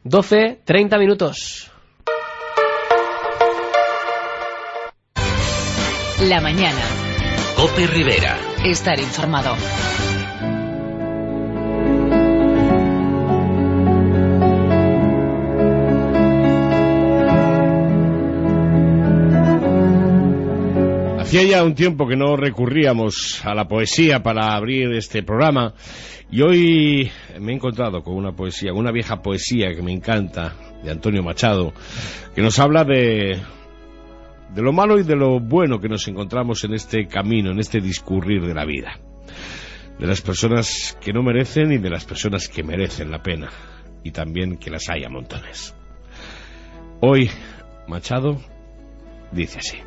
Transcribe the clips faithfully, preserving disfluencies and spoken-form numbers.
doce, treinta minutos. La mañana. COPE Rivera. Estar informado. Hacía ya un tiempo que no recurríamos a la poesía para abrir este programa y hoy me he encontrado con una poesía, con una vieja poesía que me encanta, de Antonio Machado, que nos habla de, de lo malo y de lo bueno que nos encontramos en este camino, en este discurrir de la vida, de las personas que no merecen y de las personas que merecen la pena, y también que las hay a montones. Hoy Machado dice así: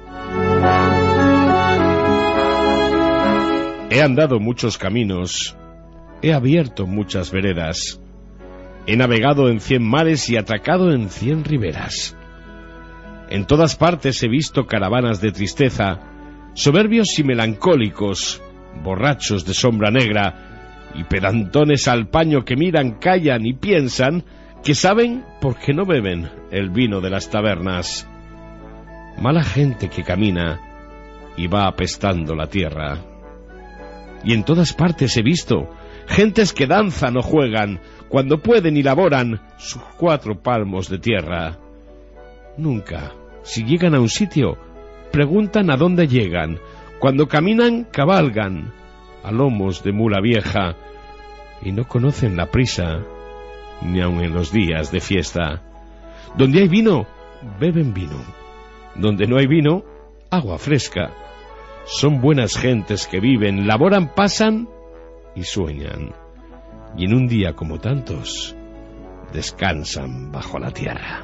he andado muchos caminos, he abierto muchas veredas, he navegado en cien mares y atracado en cien riberas. En todas partes he visto caravanas de tristeza, soberbios y melancólicos, borrachos de sombra negra y pedantones al paño que miran, callan y piensan que saben porque no beben el vino de las tabernas. Mala gente que camina y va apestando la tierra. Y en todas partes he visto gentes que danzan o juegan, cuando pueden y laboran sus cuatro palmos de tierra. Nunca, si llegan a un sitio, preguntan a dónde llegan. Cuando caminan, cabalgan a lomos de mula vieja, y no conocen la prisa, ni aun en los días de fiesta. Donde hay vino, beben vino. Donde no hay vino, agua fresca. Son buenas gentes que viven, laboran, pasan y sueñan. Y en un día como tantos, descansan bajo la tierra.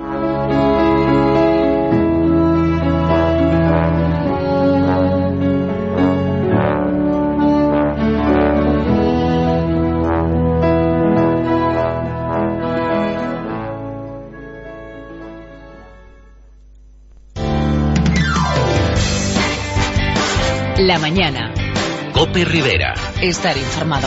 La mañana. COPE Rivera. Estar informado.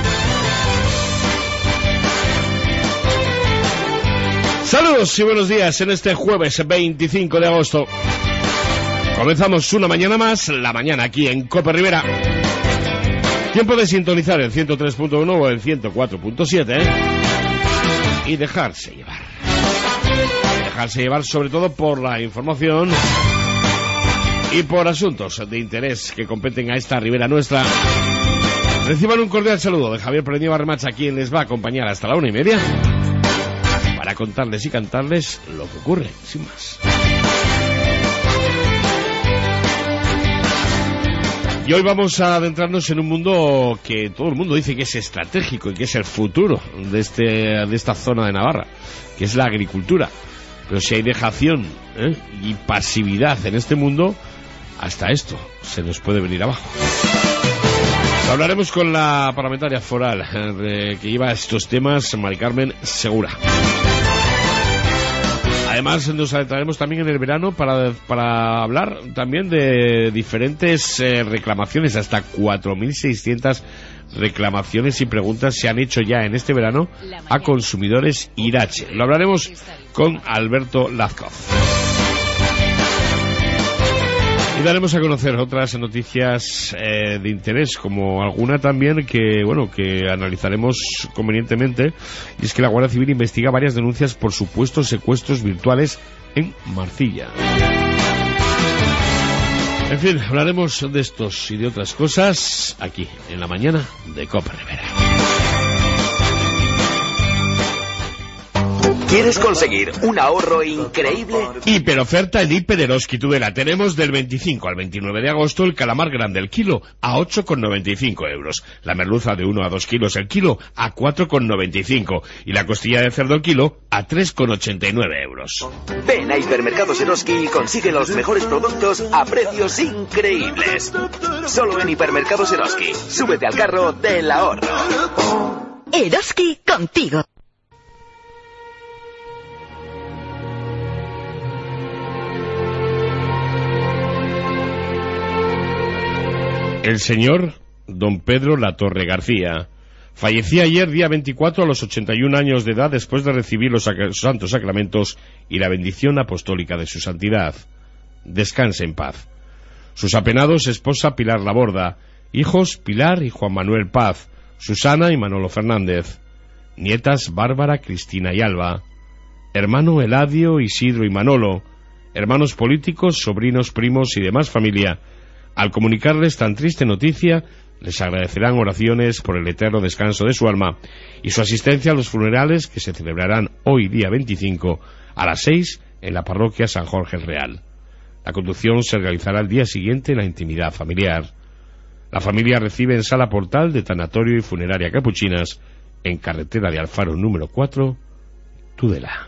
Saludos y buenos días en este jueves veinticinco de agosto. Comenzamos una mañana más, la mañana aquí en COPE Rivera. Tiempo de sintonizar el ciento tres punto uno o el ciento cuatro punto siete, ¿eh? Y dejarse llevar. Dejarse llevar sobre todo por la información y por asuntos de interés que competen a esta ribera nuestra. Reciban un cordial saludo de Javier Pereño Barremacha, quien les va a acompañar hasta la una y media para contarles y cantarles lo que ocurre, sin más. Y hoy vamos a adentrarnos en un mundo que todo el mundo dice que es estratégico y que es el futuro de, este, de esta zona de Navarra, que es la agricultura. Pero si hay dejación, ¿eh? y pasividad en este mundo, hasta esto se nos puede venir abajo. Hablaremos con la parlamentaria foral eh, que lleva estos temas, Mari Carmen Segura. Además nos adentraremos también en el verano para, para hablar también de diferentes eh, reclamaciones. Hasta cuatro mil seiscientas reclamaciones y preguntas se han hecho ya en este verano a consumidores Irache. Lo hablaremos con Alberto Lazcoz. Y daremos a conocer otras noticias eh, de interés, como alguna también que, bueno, que analizaremos convenientemente, y es que la Guardia Civil investiga varias denuncias por supuestos secuestros virtuales en Marcilla. En fin, hablaremos de estos y de otras cosas aquí, en la mañana de COPE Rivera. ¿Quieres conseguir un ahorro increíble? Hiperoferta en Hiper Eroski Tudela. Tenemos del veinticinco al veintinueve de agosto el calamar grande el kilo a ocho con noventa y cinco euros. La merluza de uno a dos kilos el kilo a cuatro con noventa y cinco. Y la costilla de cerdo el kilo a tres con ochenta y nueve euros. Ven a Hipermercados Eroski y consigue los mejores productos a precios increíbles. Solo en Hipermercados Eroski. Súbete al carro del ahorro. Eroski contigo. El señor don Pedro Latorre García Fallecía ayer, día veinticuatro, a los ochenta y un años de edad, después de recibir los sac- santos sacramentos y la bendición apostólica de su santidad. Descanse en paz. Sus apenados, esposa Pilar Laborda, hijos Pilar y Juan Manuel Paz, Susana y Manolo Fernández, nietas Bárbara, Cristina y Alba, hermano Eladio, Isidro y Manolo, hermanos políticos, sobrinos, primos y demás familia. Al comunicarles tan triste noticia, les agradecerán oraciones por el eterno descanso de su alma y su asistencia a los funerales que se celebrarán hoy día veinticinco a las seis en la parroquia San Jorge el Real. La conducción se realizará el día siguiente en la intimidad familiar. La familia recibe en Sala Portal de Tanatorio y Funeraria Capuchinas, en carretera de Alfaro número cuatro, Tudela.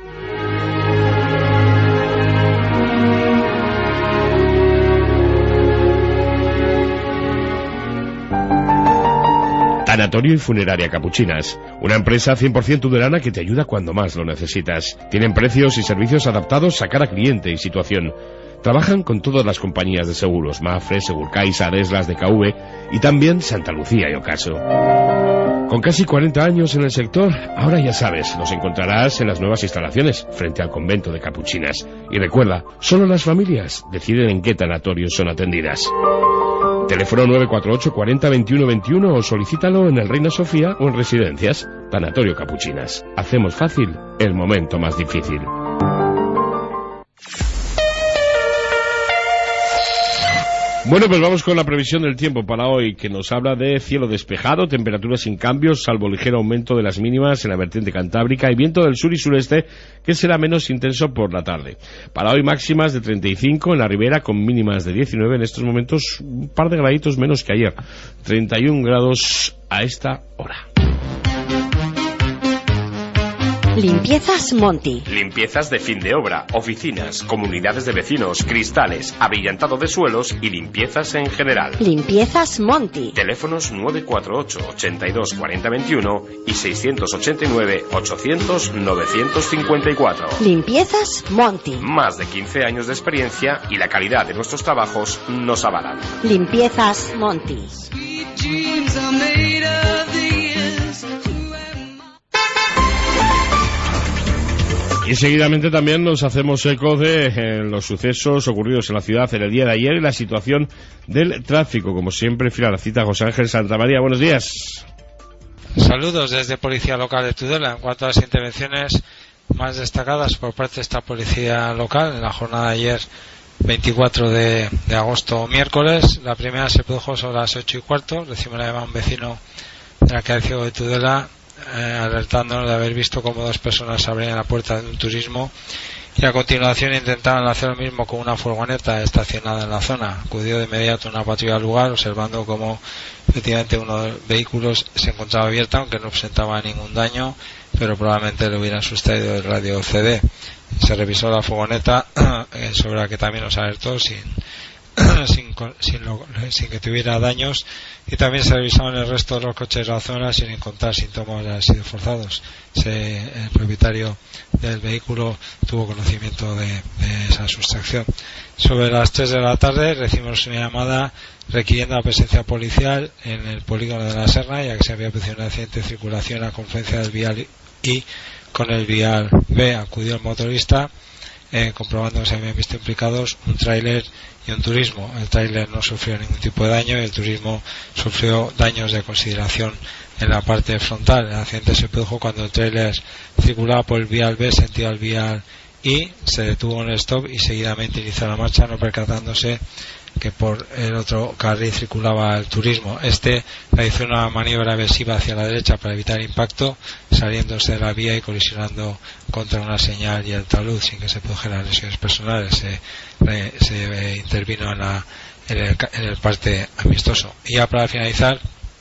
Tanatorio y Funeraria Capuchinas, una empresa cien por ciento tudelana que te ayuda cuando más lo necesitas. Tienen precios y servicios adaptados a cada cliente y situación. Trabajan con todas las compañías de seguros, Mafre, Segurcais, Ares, las de K V y también Santa Lucía y Ocaso. Con casi cuarenta años en el sector, ahora ya sabes, los encontrarás en las nuevas instalaciones, frente al convento de Capuchinas. Y recuerda, solo las familias deciden en qué tanatorios son atendidas. Teléfono nueve cuatro ocho cuarenta veintiuno veintiuno o solicítalo en el Reina Sofía o en Residencias. Tanatorio Capuchinas. Hacemos fácil el momento más difícil. Bueno, pues vamos con la previsión del tiempo para hoy, que nos habla de cielo despejado, temperaturas sin cambios, salvo ligero aumento de las mínimas en la vertiente cantábrica y viento del sur y sureste, que será menos intenso por la tarde. Para hoy máximas de treinta y cinco en la ribera, con mínimas de diecinueve, en estos momentos un par de graditos menos que ayer, treinta y un grados a esta hora. Limpiezas Monti. Limpiezas de fin de obra, oficinas, comunidades de vecinos, cristales, abrillantado de suelos y limpiezas en general. Limpiezas Monti. Teléfonos nueve cuatro ocho ochenta y dos cuarenta veintiuno y seiscientos ochenta y nueve ochocientos novecientos cincuenta y cuatro. Limpiezas Monti. Más de quince años de experiencia y la calidad de nuestros trabajos nos avalan. Limpiezas Monti. Y seguidamente también nos hacemos eco de eh, los sucesos ocurridos en la ciudad en el día de ayer y la situación del tráfico. Como siempre, fiel a la cita, José Ángel Santamaría. Buenos días. Saludos desde Policía Local de Tudela. En cuanto a las intervenciones más destacadas por parte de esta Policía Local en la jornada de ayer, veinticuatro de, de agosto, miércoles, la primera se produjo sobre las ocho y cuarto. Recibimos la llamada a un vecino de la calle Ciego de Tudela, Eh, alertándonos de haber visto cómo dos personas abrían la puerta de un turismo y a continuación intentaban hacer lo mismo con una furgoneta estacionada en la zona. Acudió de inmediato una patrulla al lugar, observando cómo efectivamente uno de los vehículos se encontraba abierto, aunque no presentaba ningún daño, pero probablemente le hubieran sustraído el radio C D. Se revisó la furgoneta, eh, sobre la que también nos alertó sin Sin, sin, lo, sin que tuviera daños, y también se revisaron el resto de los coches de la zona sin encontrar síntomas de haber sido forzados. Se, el propietario del vehículo tuvo conocimiento de, de esa sustracción. Sobre las tres de la tarde recibimos una llamada requiriendo la presencia policial en el polígono de la Serna, ya que se había producido un accidente de circulación a confluencia del vial I con el vial B. Acudió el motorista, eh, comprobando que se habían visto implicados un tráiler y un turismo. El tráiler no sufrió ningún tipo de daño y el turismo sufrió daños de consideración en la parte frontal. El accidente se produjo cuando el tráiler circulaba por el vial B sentido al vial I, se detuvo en el stop y seguidamente inició la marcha, no percatándose que por el otro carril circulaba el turismo. Este realizó una maniobra evasiva hacia la derecha para evitar impacto, saliéndose de la vía y colisionando contra una señal y el talud sin que se produjeran lesiones personales. Se, se eh, intervino en, la, en, el, en el parte amistoso. Y ya para finalizar,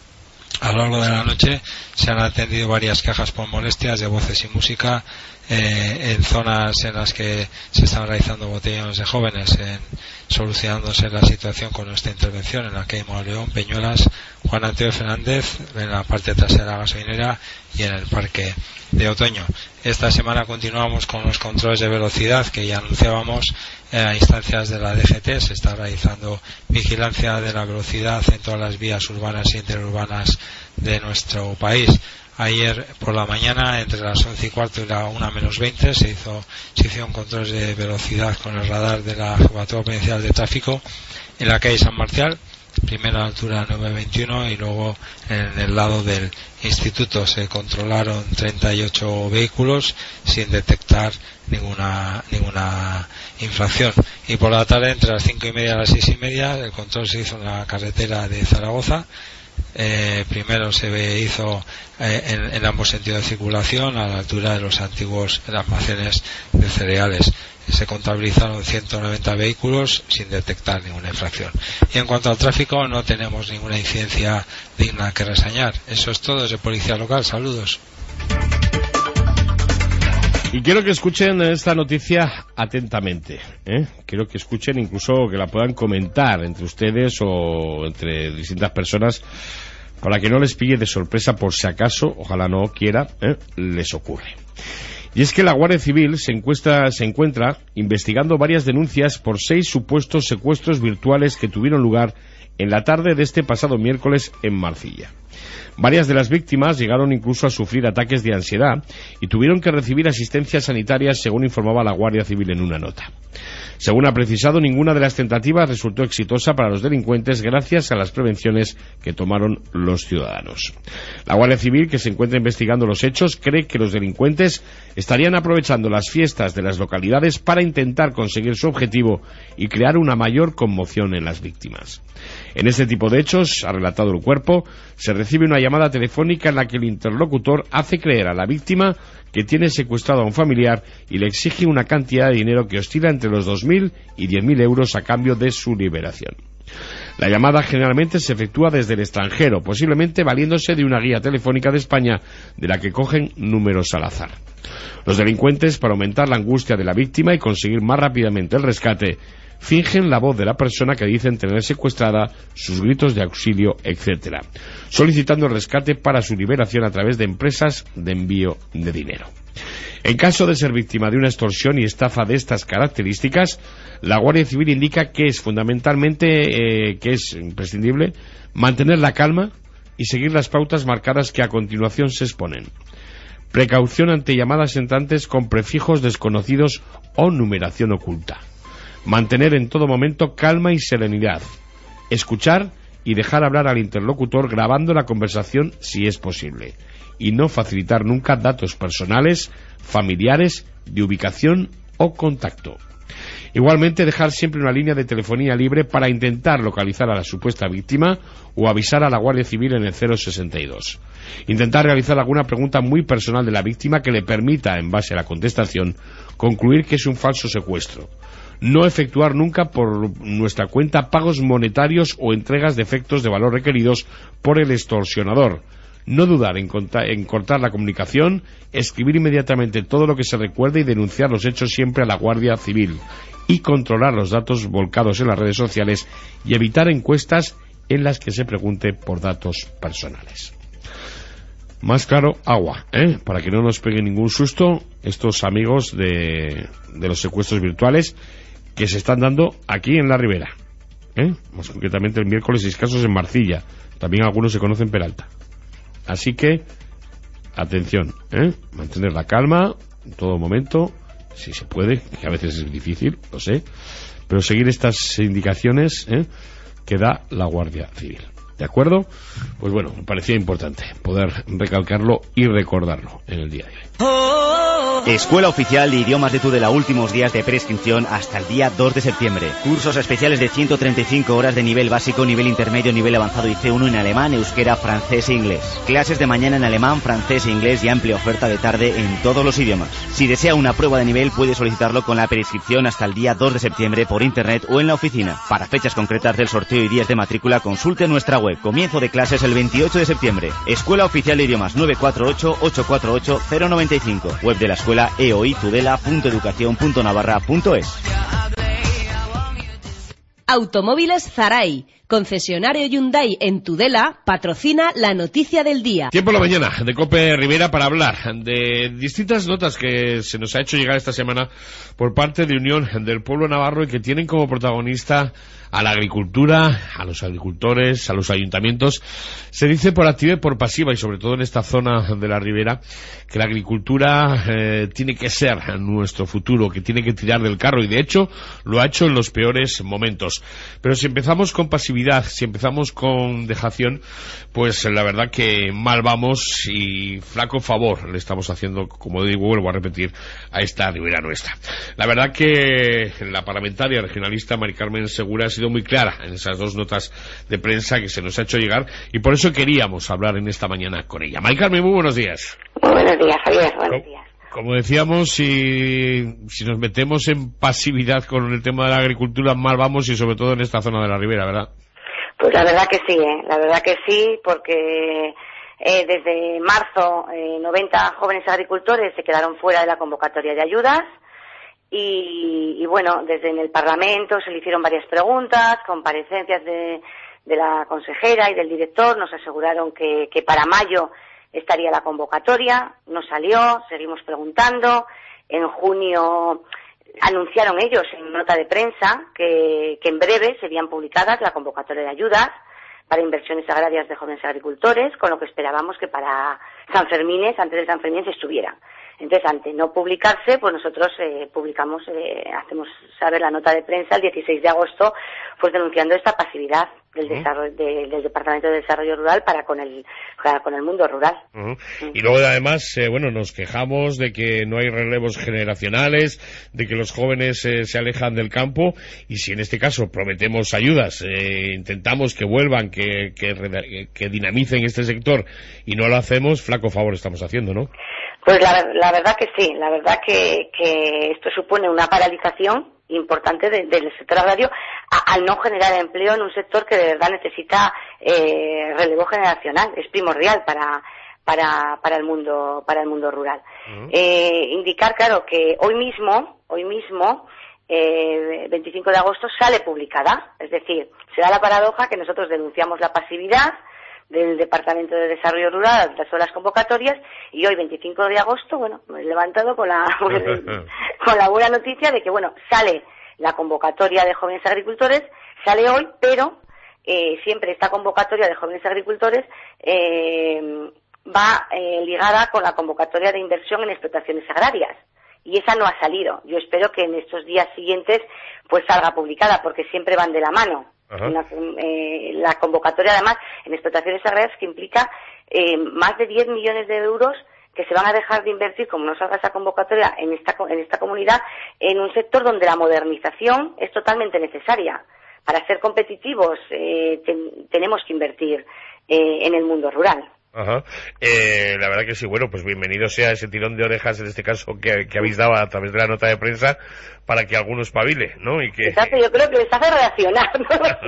a lo largo de la noche se han atendido varias quejas por molestias de voces y música eh, en zonas en las que se están realizando botellones de jóvenes, en, solucionándose la situación con nuestra intervención en la calle Mauleón, Peñuelas, Juan Antonio Fernández, en la parte trasera de la gasolinera y en el parque de Otoño. Esta semana continuamos con los controles de velocidad que ya anunciábamos a instancias de la D G T. Se está realizando vigilancia de la velocidad en todas las vías urbanas e interurbanas de nuestro país. Ayer por la mañana, entre las once y cuarto y la una menos veinte, se hizo, se hicieron controles de velocidad con el radar de la Jefatura Provincial de Tráfico en la calle San Marcial, primero a la altura nueve veintiuno, y luego en el lado del instituto se controlaron treinta y ocho vehículos sin detectar ninguna ninguna infracción. Y por la tarde, entre las cinco y media y las seis y media, el control se hizo en la carretera de Zaragoza. Eh, primero se hizo eh, en, en ambos sentidos de circulación, a la altura de los antiguos almacenes de cereales. Se contabilizaron ciento noventa vehículos sin detectar ninguna infracción. Y en cuanto al tráfico, no tenemos ninguna incidencia digna que reseñar. Eso es todo desde Policía Local. Saludos. Y quiero que escuchen esta noticia atentamente, ¿eh? Quiero que escuchen, incluso que la puedan comentar entre ustedes o entre distintas personas, para que no les pille de sorpresa por si acaso, ojalá no quiera, ¿eh? les ocurre. Y es que la Guardia Civil se, encuesta, se encuentra investigando varias denuncias por seis supuestos secuestros virtuales que tuvieron lugar en la tarde de este pasado miércoles en Marcilla. Varias de las víctimas llegaron incluso a sufrir ataques de ansiedad y tuvieron que recibir asistencia sanitaria, según informaba la Guardia Civil en una nota. Según ha precisado, ninguna de las tentativas resultó exitosa para los delincuentes gracias a las prevenciones que tomaron los ciudadanos. La Guardia Civil, que se encuentra investigando los hechos, cree que los delincuentes estarían aprovechando las fiestas de las localidades para intentar conseguir su objetivo y crear una mayor conmoción en las víctimas. En este tipo de hechos, ha relatado el cuerpo, se recibe una llamada telefónica en la que el interlocutor hace creer a la víctima que tiene secuestrado a un familiar y le exige una cantidad de dinero que oscila entre los dos mil y diez mil euros a cambio de su liberación. La llamada generalmente se efectúa desde el extranjero, posiblemente valiéndose de una guía telefónica de España de la que cogen números al azar. Los delincuentes, para aumentar la angustia de la víctima y conseguir más rápidamente el rescate, fingen la voz de la persona que dicen tener secuestrada, sus gritos de auxilio, etcétera, solicitando el rescate para su liberación a través de empresas de envío de dinero. En caso de ser víctima de una extorsión y estafa de estas características, la Guardia Civil indica que es fundamentalmente, eh, que es imprescindible, mantener la calma y seguir las pautas marcadas que a continuación se exponen. Precaución ante llamadas entrantes con prefijos desconocidos o numeración oculta. Mantener en todo momento calma y serenidad. Escuchar y dejar hablar al interlocutor grabando la conversación si es posible. Y no facilitar nunca datos personales, familiares, de ubicación o contacto. Igualmente, dejar siempre una línea de telefonía libre para intentar localizar a la supuesta víctima o avisar a la Guardia Civil en el cero sesenta y dos. Intentar realizar alguna pregunta muy personal de la víctima que le permita, en base a la contestación, concluir que es un falso secuestro. No efectuar nunca por nuestra cuenta pagos monetarios o entregas de efectos de valor requeridos por el extorsionador. No dudar en, en cortar la comunicación, escribir inmediatamente todo lo que se recuerde y denunciar los hechos siempre a la Guardia Civil. Y controlar los datos volcados en las redes sociales y evitar encuestas en las que se pregunte por datos personales. Más claro, agua, ¿eh? Para que no nos pegue ningún susto estos amigos de, de los secuestros virtuales que se están dando aquí en la Ribera, ¿eh? Más concretamente el miércoles seis casos en Marcilla, también algunos se conocen en Peralta. Así que, atención, ¿eh? Mantener la calma en todo momento, si se puede, que a veces es difícil, lo sé, pero seguir estas indicaciones, ¿eh? que da la Guardia Civil. ¿De acuerdo? Pues bueno, me parecía importante poder recalcarlo y recordarlo en el día de hoy. Escuela Oficial de Idiomas de Tudela, últimos días de prescripción hasta el día dos de septiembre. Cursos especiales de ciento treinta y cinco horas de nivel básico, nivel intermedio, nivel avanzado y C uno en alemán, euskera, francés e inglés. Clases de mañana en alemán, francés e inglés y amplia oferta de tarde en todos los idiomas. Si desea una prueba de nivel puede solicitarlo con la prescripción hasta el día dos de septiembre por internet o en la oficina. Para fechas concretas del sorteo y días de matrícula consulte nuestra web. Comienzo de clases el veintiocho de septiembre. Escuela Oficial de Idiomas nueve cuatro ocho, ocho cuatro ocho, cero nueve cinco. Web de la escuela e o i tudela punto educación punto navarra punto es. Automóviles Zaray. Concesionario Hyundai en Tudela patrocina la noticia del día. Tiempo en la mañana de COPE Rivera para hablar de distintas notas que se nos ha hecho llegar esta semana por parte de Unión del Pueblo Navarro y que tienen como protagonista a la agricultura, a los agricultores, a los ayuntamientos. Se dice por activa y por pasiva, y sobre todo en esta zona de la Ribera, que la agricultura eh, tiene que ser nuestro futuro, que tiene que tirar del carro, y de hecho lo ha hecho en los peores momentos. Pero si empezamos con pasividad, si empezamos con dejación, pues la verdad que mal vamos y flaco favor le estamos haciendo, como digo, vuelvo a repetir, a esta Ribera nuestra. La verdad que la parlamentaria regionalista Mari Carmen Segura ha sido muy clara en esas dos notas de prensa que se nos ha hecho llegar, y por eso queríamos hablar en esta mañana con ella. Mari Carmen, muy buenos días. Muy buenos días, Javier, buenos como, días. Como decíamos, si, si nos metemos en pasividad con el tema de la agricultura, mal vamos, y sobre todo en esta zona de la Ribera, ¿verdad? Pues la verdad que sí, ¿eh? la verdad que sí, porque eh, desde marzo eh, noventa jóvenes agricultores se quedaron fuera de la convocatoria de ayudas. Y, y bueno, desde en el Parlamento se le hicieron varias preguntas, comparecencias de, de la consejera y del director, nos aseguraron que, que para mayo estaría la convocatoria, no salió, seguimos preguntando. En junio anunciaron ellos en nota de prensa que, que en breve serían publicadas la convocatoria de ayudas para inversiones agrarias de jóvenes agricultores, con lo que esperábamos que para San Fermines, antes de San Fermín, se estuvieran. Entonces, ante no publicarse, pues nosotros eh, publicamos, eh, hacemos saber la nota de prensa el dieciséis de agosto, pues denunciando esta pasividad del, uh-huh. desarrollo, de, del Departamento de Desarrollo Rural para con el, para con el mundo rural. Uh-huh. Uh-huh. Y luego, además, eh, bueno, nos quejamos de que no hay relevos generacionales, de que los jóvenes eh, se alejan del campo, y si en este caso prometemos ayudas, eh, intentamos que vuelvan, que, que, que dinamicen este sector, y no lo hacemos, flaco favor estamos haciendo, ¿no? Pues la, la verdad que sí, la verdad que, que esto supone una paralización importante de, del sector agrario a, al no generar empleo en un sector que de verdad necesita eh, relevo generacional, es primordial para para para el mundo para el mundo rural. Uh-huh. Eh, indicar, claro, que hoy mismo, hoy mismo, eh, veinticinco de agosto sale publicada, es decir, se da la paradoja que nosotros denunciamos la pasividad del Departamento de Desarrollo Rural a las convocatorias, y hoy veinticinco de agosto, bueno, me he levantado con la con la buena noticia de que, bueno, sale la convocatoria de jóvenes agricultores, sale hoy, pero eh, siempre esta convocatoria de jóvenes agricultores eh, va eh, ligada con la convocatoria de inversión en explotaciones agrarias, y esa no ha salido. Yo espero que en estos días siguientes pues salga publicada, porque siempre van de la mano. Una, eh, la convocatoria, además, en explotaciones agrarias, que implica eh, más de diez millones de euros que se van a dejar de invertir, como no salga esa convocatoria, en esta, en esta comunidad, en un sector donde la modernización es totalmente necesaria. Para ser competitivos eh, ten, tenemos que invertir eh, en el mundo rural. Ajá. Eh, la verdad que sí, bueno, pues bienvenido sea ese tirón de orejas, en este caso, que, que habéis dado a través de la nota de prensa, para que alguno espabile, ¿no? Y que... Exacto, yo creo que les hace reaccionar, ¿no?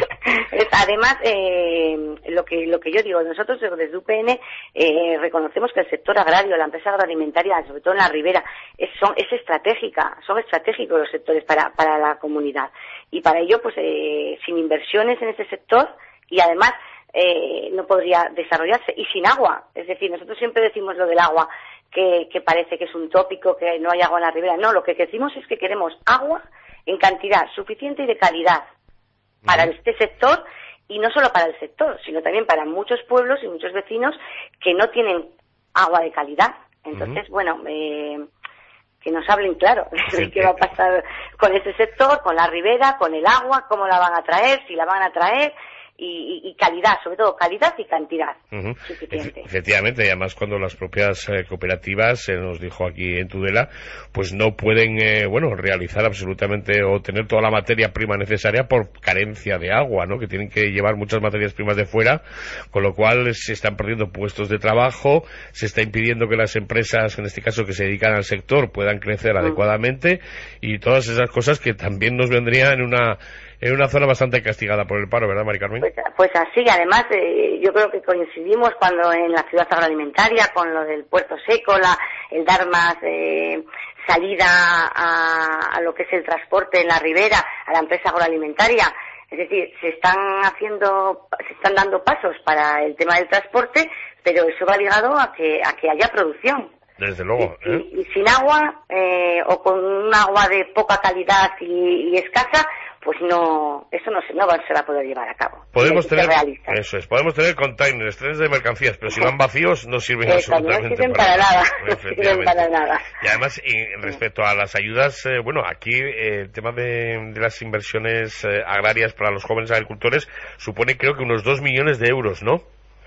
es, además, eh, lo que lo que yo digo, nosotros desde U P N eh, reconocemos que el sector agrario, la empresa agroalimentaria, sobre todo en la Ribera, es, son, es estratégica, son estratégicos los sectores para, para la comunidad. Y para ello, pues, eh, sin inversiones en ese sector, y además, Eh, no podría desarrollarse, y sin agua. Es decir, nosotros siempre decimos lo del agua, que, que parece que es un tópico, que no hay agua en la Ribera. No, lo que decimos es que queremos agua en cantidad suficiente y de calidad para este sector, y no solo para el sector, sino también para muchos pueblos y muchos vecinos que no tienen agua de calidad. Entonces, uh-huh. bueno, eh, que nos hablen claro de qué va a pasar con ese sector, con la Ribera, con el agua, cómo la van a traer, si la van a traer. Y, y, y calidad, sobre todo calidad y cantidad uh-huh. suficiente. Efectivamente, y además cuando las propias eh, cooperativas, se eh, nos dijo aquí en Tudela, pues no pueden, eh, bueno, realizar absolutamente o tener toda la materia prima necesaria por carencia de agua, ¿no? Que tienen que llevar muchas materias primas de fuera, con lo cual se están perdiendo puestos de trabajo, se está impidiendo que las empresas, en este caso que se dedican al sector, puedan crecer uh-huh. adecuadamente, y todas esas cosas que también nos vendrían en una en una zona bastante castigada por el paro, ¿verdad, Mari Carmen? Pues, pues así, además, eh, yo creo que coincidimos cuando en la ciudad agroalimentaria, con lo del puerto seco, la, el dar más eh, salida a, a lo que es el transporte en la Ribera, a la empresa agroalimentaria. Es decir, se están haciendo, se están dando pasos para el tema del transporte, pero eso va ligado a que, a que haya producción. Desde luego. Y, ¿eh? y, y sin agua, eh, o con un agua de poca calidad y, y escasa, pues no, eso no se, no se va a poder llevar a cabo. Podemos tener, eso es, podemos tener containers, trenes de mercancías, pero si van vacíos no sirven eh, absolutamente no sirven para, para nada. nada. No sirven para nada. Y además, y respecto a las ayudas, eh, bueno, aquí eh, el tema de, de las inversiones eh, agrarias para los jóvenes agricultores supone, creo que unos dos millones de euros, ¿no?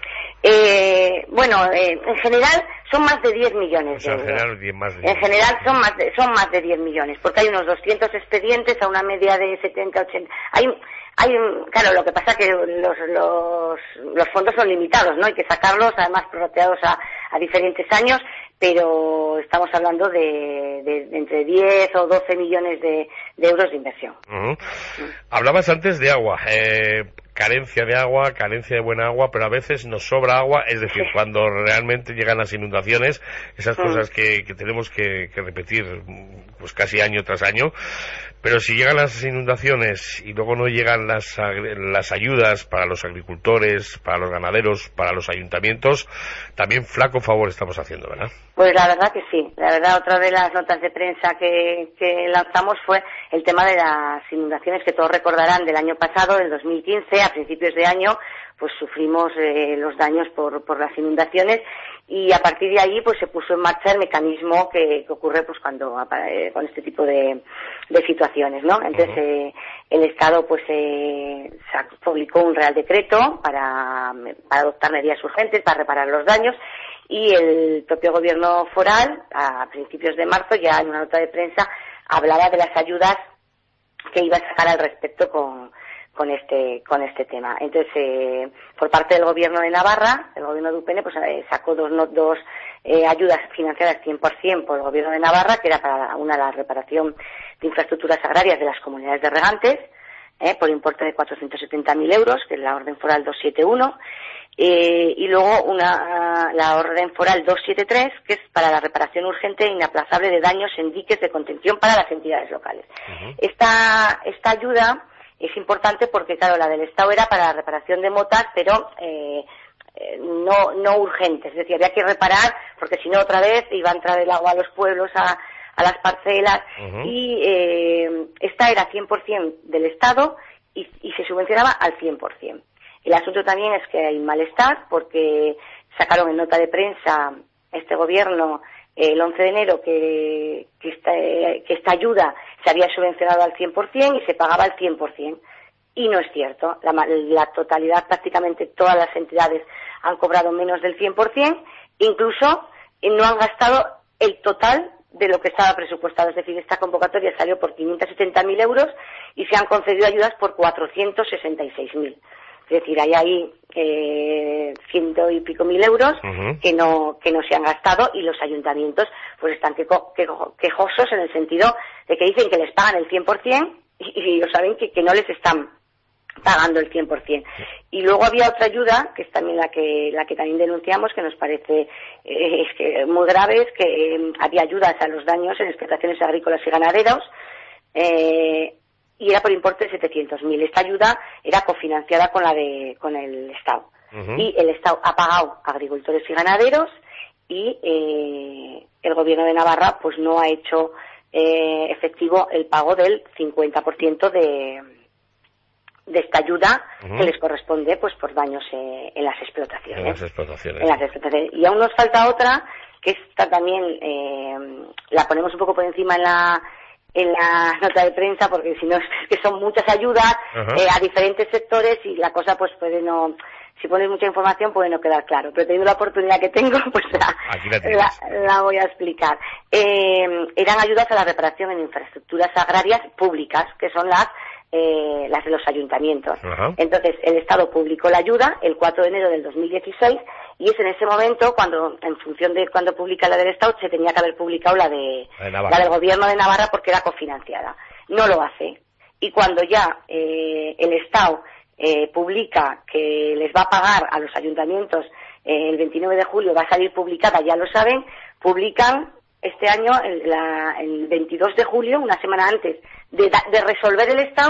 Eh, bueno, eh, en general son más de diez millones o sea, de en euros. general, más de en general son más de, son más de diez millones, porque hay unos doscientos expedientes a una media de setenta, ochenta. Hay, hay, claro, lo que pasa es que los, los, los fondos son limitados, ¿no? Hay que sacarlos, además prorrateados a, a diferentes años, pero estamos hablando de, de, de entre diez o doce millones de, de euros de inversión. Uh-huh. Hablabas antes de agua. Eh, carencia de agua, carencia de buena agua, pero a veces nos sobra agua, es decir, sí. cuando realmente llegan las inundaciones, esas sí. cosas que, que tenemos que, que repetir pues casi año tras año, pero si llegan las inundaciones y luego no llegan las, las ayudas para los agricultores, para los ganaderos, para los ayuntamientos, también flaco favor estamos haciendo, ¿verdad? Pues la verdad que sí, la verdad otra de las notas de prensa que, que lanzamos fue el tema de las inundaciones que todos recordarán del año pasado, del dos mil quince, a principios de año, pues sufrimos eh, los daños por, por las inundaciones y a partir de ahí pues se puso en marcha el mecanismo que, que ocurre pues cuando eh, con este tipo de, de situaciones, ¿no? Entonces uh-huh. eh, el Estado pues eh, publicó un real decreto para, para adoptar medidas urgentes para reparar los daños. Y el propio gobierno foral, a principios de marzo, ya en una nota de prensa, hablaba de las ayudas que iba a sacar al respecto con, con este, con este tema. Entonces, eh, por parte del gobierno de Navarra, el gobierno de U P N, pues eh, sacó dos, no, dos eh, ayudas financiadas cien por ciento por el gobierno de Navarra, que era para una la reparación de infraestructuras agrarias de las comunidades de regantes, eh, por importe de cuatrocientos setenta mil euros, que es la orden foral doscientos setenta y uno. Eh, y luego una, la orden foral doscientos setenta y tres, que es para la reparación urgente e inaplazable de daños en diques de contención para las entidades locales. Uh-huh. Esta, esta ayuda es importante porque, claro, la del Estado era para la reparación de motas, pero eh, no, no urgente. Es decir, había que reparar porque si no otra vez iba a entrar el agua a los pueblos, a, a las parcelas. Uh-huh. Y eh, esta era cien por ciento del Estado y, y se subvencionaba al cien por ciento. El asunto también es que hay malestar porque sacaron en nota de prensa este gobierno eh, el once de enero que, que, esta, eh, que esta ayuda se había subvencionado al cien por ciento y se pagaba al cien por ciento. Y no es cierto. La, la totalidad, prácticamente todas las entidades han cobrado menos del cien por ciento, incluso eh, no han gastado el total de lo que estaba presupuestado. Es decir, esta convocatoria salió por quinientos setenta mil euros y se han concedido ayudas por cuatrocientos sesenta y seis mil. Es decir, hay ahí eh, ciento y pico mil euros uh-huh. que no que no se han gastado y los ayuntamientos pues están quejo, quejo, quejosos en el sentido de que dicen que les pagan el cien por ciento y, y ellos saben que, que no les están pagando el cien por ciento. Y luego había otra ayuda, que es también la que la que también denunciamos, que nos parece eh, es que muy grave, es que eh, había ayudas a los daños en explotaciones agrícolas y ganaderos, eh, y era por importe de setecientos mil. Esta ayuda era cofinanciada con la de con el Estado. Uh-huh. Y el Estado ha pagado a agricultores y ganaderos y eh, el gobierno de Navarra pues no ha hecho eh, efectivo el pago del cincuenta por ciento de, de esta ayuda uh-huh. que les corresponde pues por daños eh, en las explotaciones. En las explotaciones. En las explotaciones. Y aún nos falta otra, que esta también eh, la ponemos un poco por encima en la en la nota de prensa porque si no es que son muchas ayudas uh-huh. eh, a diferentes sectores y la cosa pues puede no, si pones mucha información puede no quedar claro, pero teniendo la oportunidad que tengo pues la, la, la voy a explicar. Eh, eran ayudas a la reparación en infraestructuras agrarias públicas, que son las eh, las de los ayuntamientos. Uh-huh. Entonces el Estado publicó la ayuda el cuatro de enero del dos mil dieciséis y es en ese momento cuando, en función de cuando publica la del Estado, se tenía que haber publicado la de, de la del gobierno de Navarra porque era cofinanciada. No lo hace. Y cuando ya eh, el Estado eh, publica que les va a pagar a los ayuntamientos eh, el veintinueve de julio, va a salir publicada, ya lo saben, publican este año, el, la, el veintidós de julio, una semana antes de, de resolver el Estado,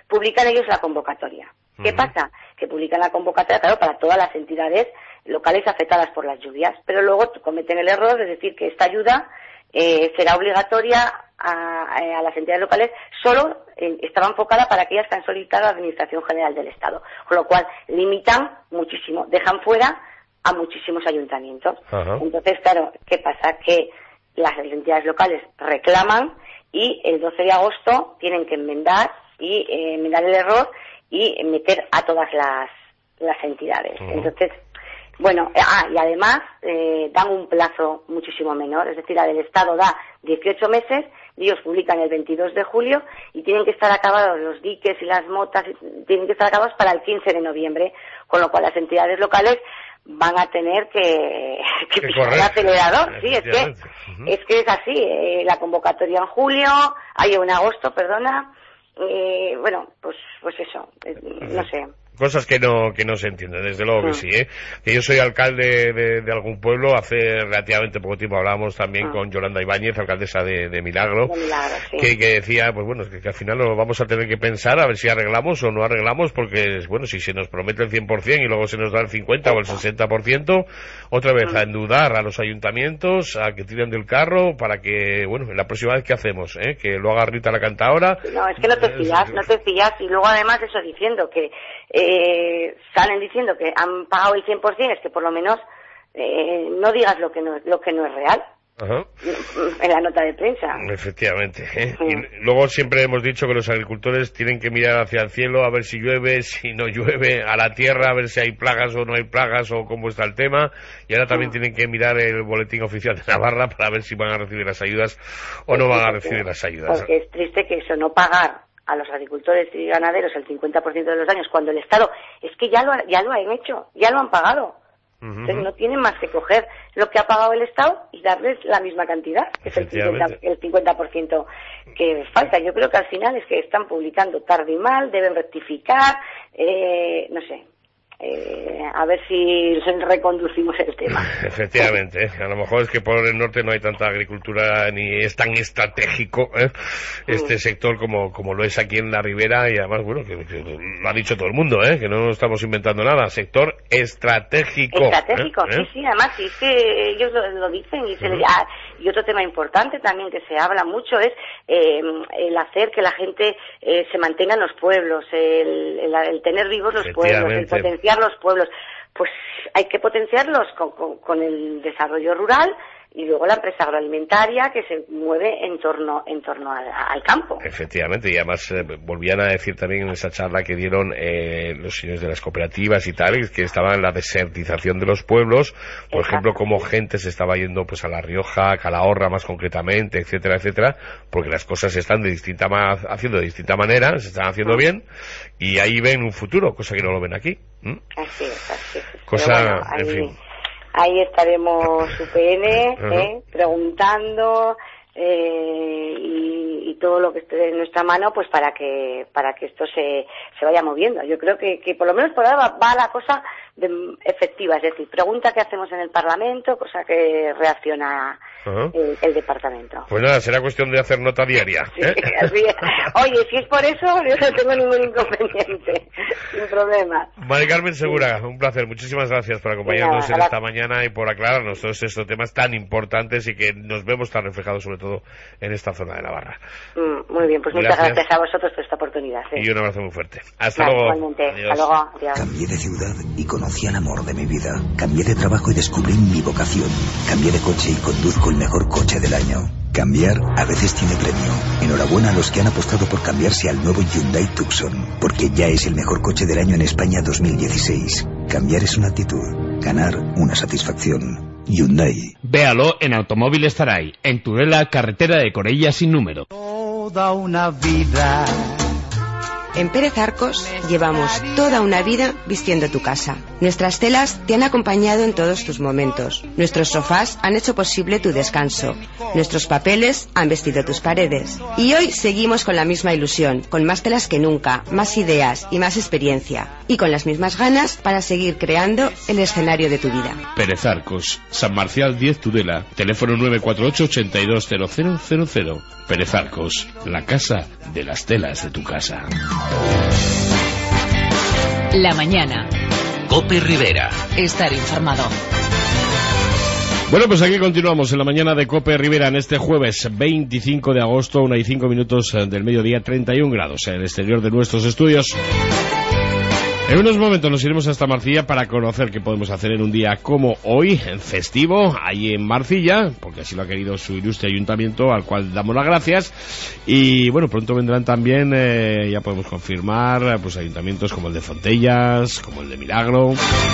publican ellos la convocatoria. ¿Qué uh-huh. pasa? Que publican la convocatoria, claro, para todas las entidades locales afectadas por las lluvias, pero luego cometen el error de decir que esta ayuda eh, será obligatoria a, a las entidades locales, solo eh, estaba enfocada para aquellas que han solicitado a la Administración General del Estado, con lo cual limitan muchísimo, dejan fuera a muchísimos ayuntamientos. Uh-huh. Entonces, claro, ¿qué pasa? Que las entidades locales reclaman y el doce de agosto tienen que enmendar y eh, enmendar el error y meter a todas las, las entidades. Uh-huh. Entonces, bueno, ah, y además eh, dan un plazo muchísimo menor, es decir, la del Estado da dieciocho meses y ellos publican el veintidós de julio y tienen que estar acabados los diques y las motas, tienen que estar acabados para el quince de noviembre, con lo cual las entidades locales van a tener que, que pisar el acelerador. Sí, es que, uh-huh. es que es así, eh, la convocatoria en julio, hay en agosto, perdona, eh, bueno, pues pues eso, eh, no sé. Cosas que no que no se entienden, desde luego que sí, ¿eh? Que yo soy alcalde de, de algún pueblo, hace relativamente poco tiempo hablábamos también ah. con Yolanda Ibáñez, alcaldesa de, de Milagro, de Milagro sí. que, que decía, pues bueno, que, que al final lo vamos a tener que pensar a ver si arreglamos o no arreglamos, porque, bueno, si se nos promete el cien por ciento y luego se nos da el cincuenta por ciento o el sesenta por ciento, otra vez a endeudar a los ayuntamientos, a que tiren del carro, para que, bueno, la próxima vez que hacemos, ¿eh? Que lo haga Rita la Cantadora. No, es que no te fías, no te fías, y luego además eso diciendo que Eh, salen diciendo que han pagado el cien por ciento, es que por lo menos eh, no digas lo que no, lo que no es real. Ajá. En la nota de prensa. Efectivamente, ¿eh? Sí. Y luego siempre hemos dicho que los agricultores tienen que mirar hacia el cielo a ver si llueve, si no llueve, a la tierra a ver si hay plagas o no hay plagas o cómo está el tema, y ahora también sí. tienen que mirar el boletín oficial de Navarra para ver si van a recibir las ayudas o no van a recibir las ayudas. Porque es triste que eso, no pagar a los agricultores y ganaderos el cincuenta por ciento de los daños, cuando el Estado, es que ya lo, ya lo han hecho, ya lo han pagado. Uh-huh. Entonces no tienen más que coger lo que ha pagado el Estado y darles la misma cantidad, que es el cincuenta, el cincuenta por ciento que falta. Yo creo que al final es que están publicando tarde y mal, deben rectificar, eh, no sé. Eh, a ver si reconducimos el tema. Efectivamente, ¿eh? A lo mejor es que por el norte no hay tanta agricultura ni es tan estratégico, ¿eh? este mm. sector como como lo es aquí en la Ribera, y además, bueno, que, que lo ha dicho todo el mundo, ¿eh? Que no estamos inventando nada, sector estratégico. Estratégico, ¿eh? sí, sí, además sí, es que ellos lo, lo dicen y, se mm. le, ah, y otro tema importante también que se habla mucho es eh, el hacer que la gente eh, se mantenga en los pueblos, el, el, el tener vivos los pueblos, el potenciar los pueblos, pues hay que potenciarlos con, con, con el desarrollo rural y luego la empresa agroalimentaria que se mueve en torno en torno al, al campo. Efectivamente, y además eh, volvían a decir también en esa charla que dieron eh, los señores de las cooperativas y tal, que estaba en la desertización de los pueblos, por Exacto. ejemplo, como gente se estaba yendo pues a La Rioja, a Calahorra más concretamente, etcétera, etcétera, porque las cosas se están de distinta ma- haciendo de distinta manera, se están haciendo bien, y ahí ven un futuro, cosa que no lo ven aquí. ¿Mm? Así es, así es. Cosa, bueno, ahí, en fin. Ahí estaremos U P N, uh-huh. ¿eh? preguntando eh, y, y todo lo que esté en nuestra mano, pues para que para que esto se, se vaya moviendo. Yo creo que, que por lo menos por ahora va, va la cosa de, efectiva, es decir, pregunta qué hacemos en el Parlamento, cosa que reacciona uh-huh. el, el departamento. Pues nada, será cuestión de hacer nota diaria. ¿eh? Sí, así es. Oye, si es por eso, yo no tengo ningún inconveniente, sin problema. Mari Carmen Segura, un placer, muchísimas gracias por acompañarnos sí, nada, en esta mañana y por aclararnos todos estos temas tan importantes y que nos vemos tan reflejados sobre todo en esta zona de Navarra. Mm, muy bien, pues gracias. Muchas gracias a vosotros por esta oportunidad. ¿sí? Y un abrazo muy fuerte. Hasta claro, luego. Igualmente. Hasta luego. Adiós. Cambié de ciudad y conocí al amor de mi vida. Cambié de trabajo y descubrí mi vocación. Cambié de coche y conduzco el mejor coche del año. Cambiar a veces tiene premio. Enhorabuena a los que han apostado por cambiarse al nuevo Hyundai Tucson, porque ya es el mejor coche del año en España dos mil dieciséis. Cambiar es una actitud, ganar una satisfacción. Hyundai. Véalo en Automóviles Zaray, en Tudela, carretera de Corella sin número. Toda una vida. En Pérez Arcos llevamos toda una vida vistiendo tu casa. Nuestras telas te han acompañado en todos tus momentos. Nuestros sofás han hecho posible tu descanso. Nuestros papeles han vestido tus paredes. Y hoy seguimos con la misma ilusión, con más telas que nunca, más ideas y más experiencia. Y con las mismas ganas para seguir creando el escenario de tu vida. Pérez Arcos, San Marcial diez Tudela, teléfono nueve cuatro ocho, ochenta y dos cero cero cero cero. Pérez Arcos, la casa de las telas de tu casa. La mañana. Cope Rivera. Estar informado. Bueno, pues aquí continuamos en la mañana de Cope Rivera en este jueves veinticinco de agosto, una y cinco minutos del mediodía, treinta y un grados en el exterior de nuestros estudios. En unos momentos nos iremos hasta Marcilla para conocer qué podemos hacer en un día como hoy, en festivo, ahí en Marcilla, porque así lo ha querido su ilustre ayuntamiento, al cual damos las gracias. Y bueno, pronto vendrán también, eh, ya podemos confirmar, pues ayuntamientos como el de Fontellas, como el de Milagro.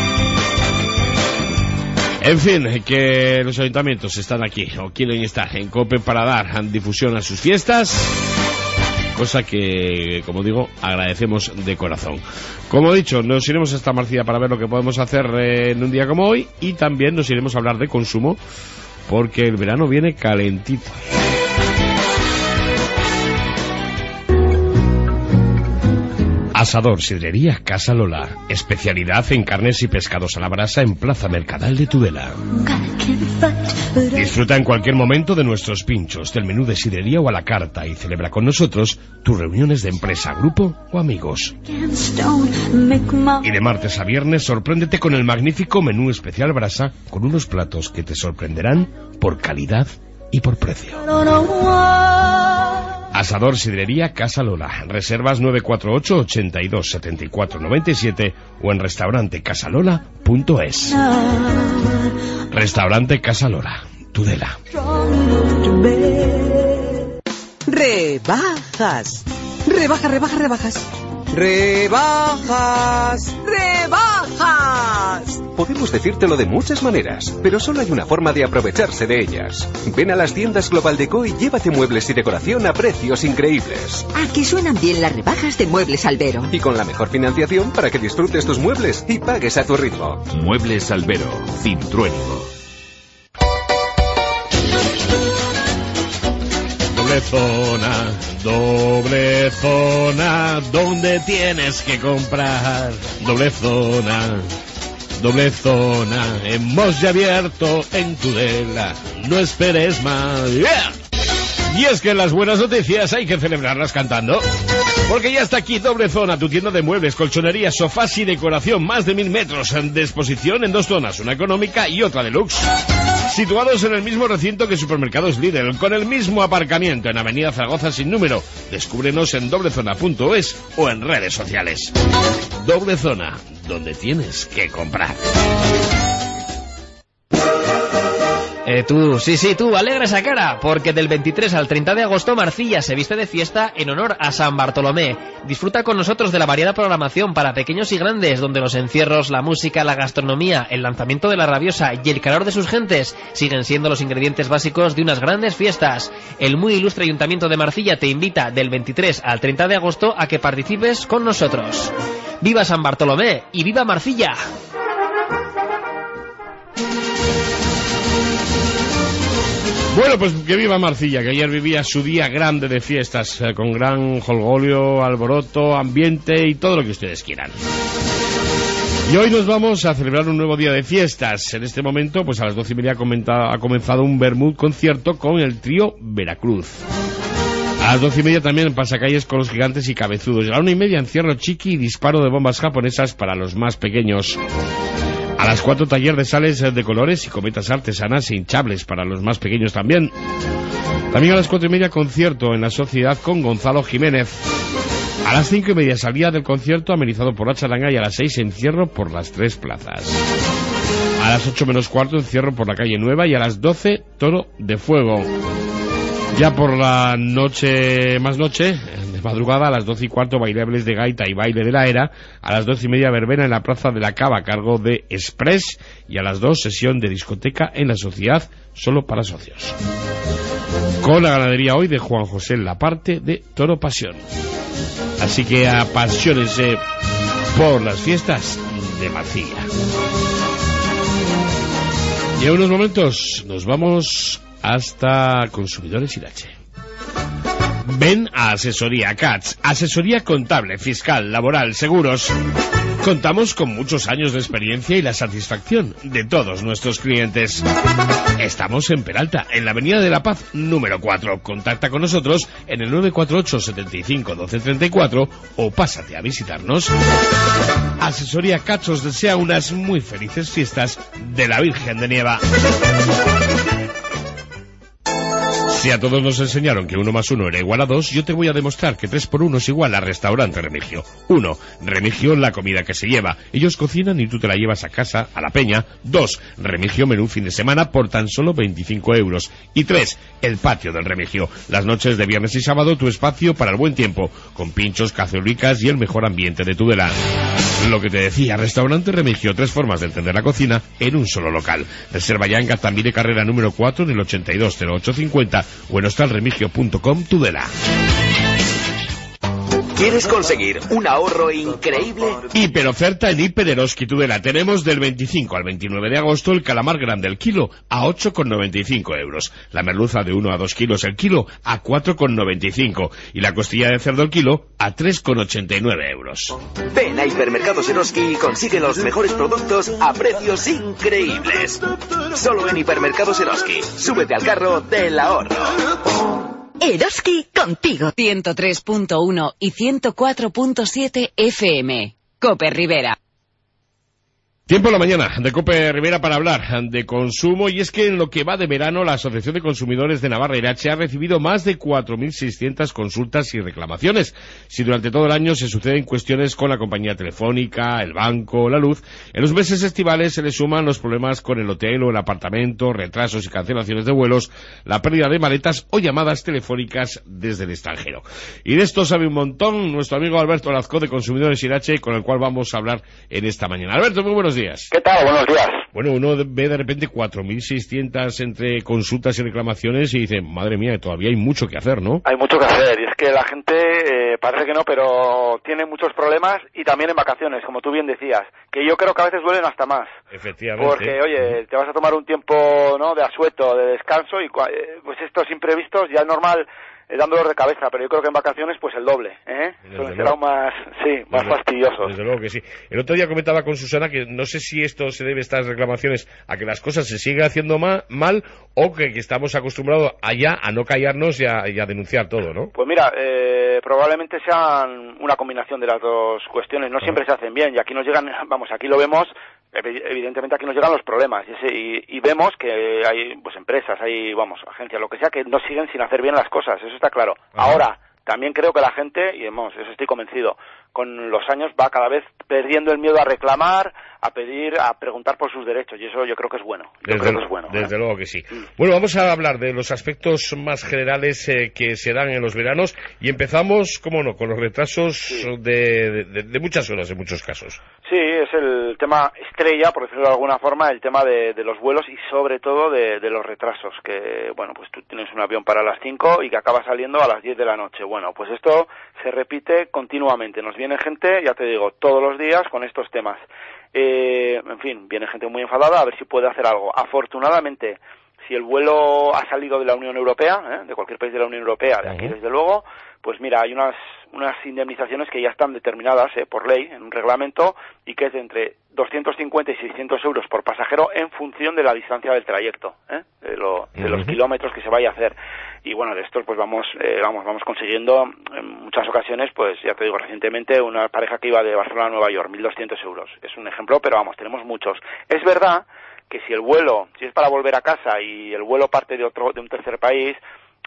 En fin, que los ayuntamientos están aquí, o quieren estar en COPE para dar difusión a sus fiestas, cosa que, como digo, agradecemos de corazón. Como he dicho, nos iremos hasta Marcilla para ver lo que podemos hacer en un día como hoy, y también nos iremos a hablar de consumo, porque el verano viene calentito. Asador Sidrería Casa Lola, especialidad en carnes y pescados a la brasa en Plaza Mercadal de Tudela. Disfruta en cualquier momento de nuestros pinchos, del menú de sidrería o a la carta, y celebra con nosotros tus reuniones de empresa, grupo o amigos. Y de martes a viernes sorpréndete con el magnífico menú especial brasa, con unos platos que te sorprenderán por calidad y por precio. Asador Sidrería Casa Lola. Reservas nueve cuatro ocho, ochenta y dos, setenta y cuatro noventa y siete o en restaurante casalola punto es. Restaurante Casa Lola, Tudela. Rebajas. Rebaja, rebaja, rebajas. Rebajas. Rebajas. Podemos decírtelo de muchas maneras, pero solo hay una forma de aprovecharse de ellas. Ven a las tiendas Global Deco y llévate muebles y decoración a precios increíbles. Aquí suenan bien las rebajas de Muebles Albero. Y con la mejor financiación para que disfrutes tus muebles y pagues a tu ritmo. Muebles Albero, Cintruénigo. Doble zona, doble zona, donde tienes que comprar. Doble zona, doble zona, hemos ya abierto en Tudela, no esperes más. ¡Yeah! Y es que las buenas noticias hay que celebrarlas cantando, porque ya está aquí Doble Zona, tu tienda de muebles, colchonería, sofás y decoración, más de mil metros de exposición en dos zonas, una económica y otra deluxe, situados en el mismo recinto que Supermercados Lidl, con el mismo aparcamiento en Avenida Zaragoza sin número. Descúbrenos en doble zona punto es o en redes sociales. Doble Zona, donde tienes que comprar. Eh, tú, sí, sí, tú, alegra esa cara, porque del veintitrés al treinta de agosto Marcilla se viste de fiesta en honor a San Bartolomé. Disfruta con nosotros de la variada programación para pequeños y grandes, donde los encierros, la música, la gastronomía, el lanzamiento de la rabiosa y el calor de sus gentes siguen siendo los ingredientes básicos de unas grandes fiestas. El muy ilustre Ayuntamiento de Marcilla te invita del veintitrés al treinta de agosto a que participes con nosotros. ¡Viva San Bartolomé y viva Marcilla! Bueno, pues que viva Marcilla, que ayer vivía su día grande de fiestas, eh, con gran jolgorio, alboroto, ambiente y todo lo que ustedes quieran. Y hoy nos vamos a celebrar un nuevo día de fiestas. En este momento, pues a las doce y media ha, comenta, ha comenzado un Bermud concierto con el trío Veracruz. A las doce y media también en pasacalles con los gigantes y cabezudos. Y a la una y media encierro chiqui y disparo de bombas japonesas para los más pequeños. A las cuatro, taller de sales de colores y cometas artesanas e hinchables para los más pequeños también. También a las cuatro y media, concierto en la Sociedad con Gonzalo Jiménez. A las cinco y media, salida del concierto amenizado por la charanga, y a las seis, encierro por las tres plazas. A las ocho menos cuarto, encierro por la calle Nueva, y a las doce, toro de fuego. Ya por la noche, más noche, de madrugada, a las doce y cuarto, bailables de gaita y baile de la era. A las doce y media, verbena en la Plaza de la Cava a cargo de Express. Y a las dos, sesión de discoteca en la Sociedad, solo para socios. Con la ganadería hoy de Juan José Laparte de Toro Pasión. Así que apasiónense. por las fiestas de Marcilla. Y en unos momentos nos vamos hasta Consumidores Irache. Ven a Asesoría C A T S, asesoría contable, fiscal, laboral, seguros. Contamos con muchos años de experiencia y la satisfacción de todos nuestros clientes. Estamos en Peralta, en la Avenida de la Paz, número cuatro. Contacta con nosotros en el nueve cuatro ocho, setenta y cinco, doce treinta y cuatro o pásate a visitarnos. Asesoría C A T S os desea unas muy felices fiestas de la Virgen de Nieva. Si a todos nos enseñaron que uno más uno era igual a dos, yo te voy a demostrar que tres por uno es igual a Restaurante Remigio. Uno, Remigio, la comida que se lleva. Ellos cocinan y tú te la llevas a casa, a la peña. Dos, Remigio, menú fin de semana por tan solo veinticinco euros. Y tres, el patio del Remigio. Las noches de viernes y sábado, tu espacio para el buen tiempo, con pinchos, cacerolicas y el mejor ambiente de Tudela. Lo que te decía, Restaurante Remigio, tres formas de entender la cocina en un solo local. Reserva ya en Gaztambide Carrera número cuatro en el ochenta y dos cero ocho cincuenta o en hostalremigio punto com Tudela. ¿Quieres conseguir un ahorro increíble? Hiperoferta en Hiper Eroski Tudela. Tenemos del veinticinco al veintinueve de agosto el calamar grande el kilo a ocho con noventa y cinco euros. La merluza de uno a dos kilos el kilo a cuatro con noventa y cinco. Y la costilla de cerdo el kilo a tres con ochenta y nueve euros. Ven a Hipermercados Eroski y consigue los mejores productos a precios increíbles. Solo en Hipermercados Eroski. Súbete al carro del ahorro. Eroski contigo. ciento tres punto uno y ciento cuatro punto siete F M. Cope Rivera. Tiempo en la mañana de Cope Rivera para hablar de consumo, y es que en lo que va de verano la Asociación de Consumidores de Navarra Irache ha recibido más de cuatro mil seiscientas consultas y reclamaciones. Si durante todo el año se suceden cuestiones con la compañía telefónica, el banco, la luz, en los meses estivales se le suman los problemas con el hotel o el apartamento, retrasos y cancelaciones de vuelos, la pérdida de maletas o llamadas telefónicas desde el extranjero. Y de esto sabe un montón nuestro amigo Alberto Lazco de Consumidores Irache, con el cual vamos a hablar en esta mañana. Alberto, muy buenos días. ¿Qué tal? Buenos días. Bueno, uno ve de repente cuatro mil seiscientas entre consultas y reclamaciones y dice, madre mía, todavía hay mucho que hacer, ¿no? Hay mucho que hacer, y es que la gente, eh, parece que no, pero tiene muchos problemas, y también en vacaciones, como tú bien decías, que yo creo que a veces duelen hasta más. Efectivamente. Porque, oye, te vas a tomar un tiempo, ¿no?, de asueto, de descanso, y pues estos imprevistos ya es normal, eh, dándolos de cabeza, pero yo creo que en vacaciones pues el doble, ¿eh? Suelen ser aún más, sí, más desde, fastidiosos. Desde luego que sí. El otro día comentaba con Susana que no sé si esto se debe, estas reclamaciones, a que las cosas se siguen haciendo ma, mal, o que, que estamos acostumbrados allá a no callarnos y a, y a denunciar todo, ¿no? Pues mira, eh, probablemente sean una combinación de las dos cuestiones. No siempre se hacen bien, y aquí nos llegan, vamos, aquí lo vemos, evidentemente aquí nos llegan los problemas, y, ese, y, y vemos que hay pues empresas, hay, vamos, agencias, lo que sea, que no siguen sin hacer bien las cosas, eso está claro. Ajá. Ahora, también creo que la gente, y vamos, eso estoy convencido, con los años va cada vez perdiendo el miedo a reclamar, a pedir, a preguntar por sus derechos, y eso yo creo que es bueno. Yo desde creo que es bueno. Desde ¿eh? luego que sí. Mm. Bueno, vamos a hablar de los aspectos más generales eh, que se dan en los veranos, y empezamos, cómo no, con los retrasos sí. de, de, de muchas horas en muchos casos. Sí, es el tema estrella, por decirlo de alguna forma, el tema de, de los vuelos y sobre todo de, de los retrasos, que, bueno, pues tú tienes un avión para las cinco y que acaba saliendo a las diez de la noche. Bueno, pues esto se repite continuamente. Nos viene gente, ya te digo, todos los días con estos temas. Eh, en fin, viene gente muy enfadada a ver si puede hacer algo. Afortunadamente, si el vuelo ha salido de la Unión Europea, ¿eh? de cualquier país de la Unión Europea, de aquí desde luego, pues mira, hay unas unas indemnizaciones que ya están determinadas eh, por ley en un reglamento, y que es de entre doscientos cincuenta y seiscientos euros por pasajero en función de la distancia del trayecto, ¿eh? de, lo, de los kilómetros que se vaya a hacer. Y bueno, de estos pues vamos eh, vamos vamos consiguiendo en muchas ocasiones, pues ya te digo, recientemente una pareja que iba de Barcelona a Nueva York, mil doscientos euros. Es un ejemplo, pero vamos, tenemos muchos. Es verdad que si el vuelo, si es para volver a casa y el vuelo parte de otro de un tercer país,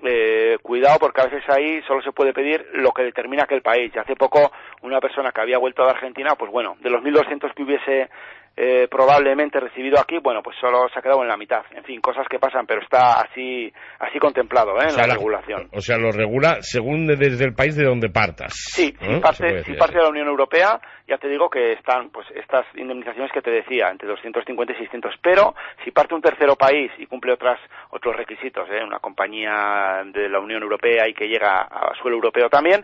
Eh, cuidado, porque a veces ahí solo se puede pedir lo que determina aquel país. Y hace poco una persona que había vuelto de Argentina, pues bueno, de los mil doscientos que hubiese eh, probablemente recibido aquí, bueno, pues solo se ha quedado en la mitad. En fin, cosas que pasan, pero está así así contemplado ¿eh? en o sea, la regulación. La, o sea, lo regula según de, desde el país de donde partas. Sí, ¿no? si parte, si parte de la Unión Europea, ya te digo que están pues estas indemnizaciones que te decía, entre doscientos cincuenta y seiscientos, pero si parte un tercero país y cumple otras otros requisitos, ¿eh? una compañía de la Unión Europea y que llega a suelo europeo también,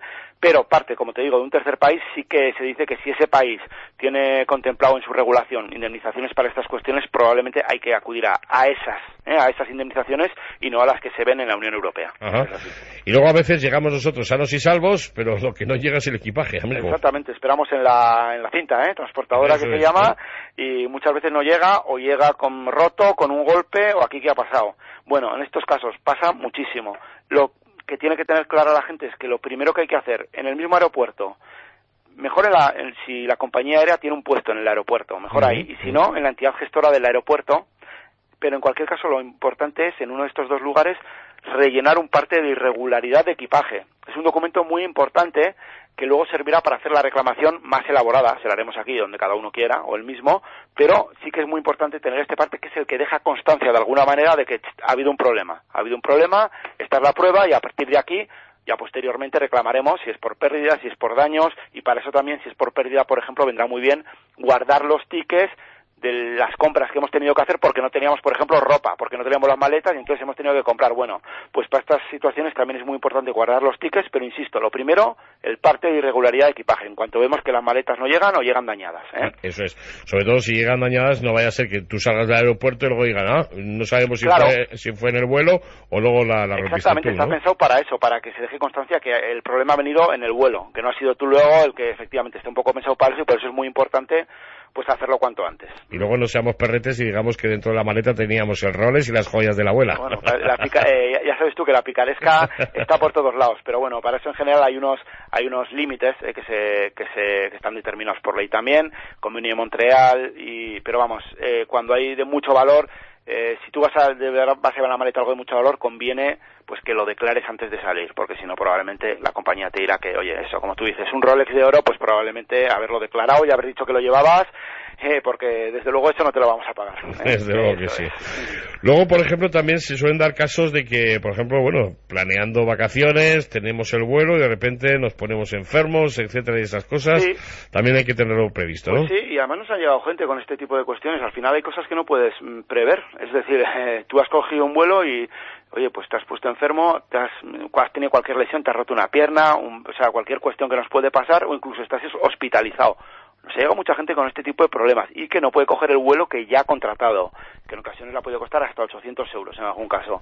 pero parte, como te digo, de un tercer país, sí que se dice que si ese país tiene contemplado en su regulación indemnizaciones para estas cuestiones, probablemente hay que acudir a, a esas, ¿eh? a esas indemnizaciones y no a las que se ven en la Unión Europea. Ajá. Y luego a veces llegamos nosotros sanos y salvos, pero lo que no llega es el equipaje, amigo. Exactamente, esperamos en la, en la cinta, ¿eh? transportadora Eso que se es, llama, ¿eh? y muchas veces no llega, o llega con roto, con un golpe, o aquí qué ha pasado. Bueno, en estos casos pasa muchísimo. Lo que tiene que tener clara la gente es que lo primero que hay que hacer en el mismo aeropuerto, mejor en la, en, si la compañía aérea tiene un puesto en el aeropuerto, mejor uh-huh. ahí, y si no, en la entidad gestora del aeropuerto, pero en cualquier caso lo importante es en uno de estos dos lugares rellenar un parte de irregularidad de equipaje. Es un documento muy importante que luego servirá para hacer la reclamación más elaborada, se la haremos aquí donde cada uno quiera, o el mismo, pero sí que es muy importante tener este parte que es el que deja constancia de alguna manera de que ha habido un problema. Ha habido un problema, esta es la prueba y a partir de aquí ya posteriormente reclamaremos si es por pérdida, si es por daños y para eso también si es por pérdida, por ejemplo, vendrá muy bien guardar los tickets de las compras que hemos tenido que hacer porque no teníamos, por ejemplo, ropa, porque no teníamos las maletas y entonces hemos tenido que comprar. Bueno, pues para estas situaciones también es muy importante guardar los tickets, pero insisto, lo primero, el parte de irregularidad de equipaje, en cuanto vemos que las maletas no llegan o llegan dañadas, ¿eh? Eso es, sobre todo si llegan dañadas, no vaya a ser que tú salgas del aeropuerto y luego digan, ah, no sabemos si, claro. fue, si fue en el vuelo o luego la, la rompiste Exactamente, tú, está ¿no? pensado para eso, para que se deje constancia que el problema ha venido en el vuelo, que no ha sido tú luego el que efectivamente esté un poco pensado para eso y por eso es muy importante pues hacerlo cuanto antes. Y luego no seamos perretes y digamos que dentro de la maleta teníamos el Rolex y las joyas de la abuela. Bueno, la pica, eh, ya sabes tú que la picaresca está por todos lados, pero bueno, para eso en general hay unos hay unos límites eh, que se que se que están determinados por ley también, Convenio de Montreal, y pero vamos, eh, cuando hay de mucho valor, eh, si tú vas a de verdad vas a llevar la maleta algo de mucho valor, conviene pues que lo declares antes de salir, porque si no probablemente la compañía te dirá que, oye, eso, como tú dices, un Rolex de oro, pues probablemente haberlo declarado y haber dicho que lo llevabas, eh, porque desde luego eso no te lo vamos a pagar. ¿eh? Desde luego que sí. Luego, por ejemplo, también se suelen dar casos de que, por ejemplo, bueno, planeando vacaciones, tenemos el vuelo y de repente nos ponemos enfermos, etcétera, y esas cosas, sí. También hay que tenerlo previsto, ¿no? Pues sí, y además nos ha llegado gente con este tipo de cuestiones. Al final hay cosas que no puedes mm, prever, es decir, eh, tú has cogido un vuelo y oye, pues te has puesto enfermo, te has, has tenido cualquier lesión, te has roto una pierna, un, o sea, cualquier cuestión que nos puede pasar, o incluso estás hospitalizado. Nos ha llegado mucha gente con este tipo de problemas y que no puede coger el vuelo que ya ha contratado, que en ocasiones le ha podido costar hasta ochocientos euros en algún caso.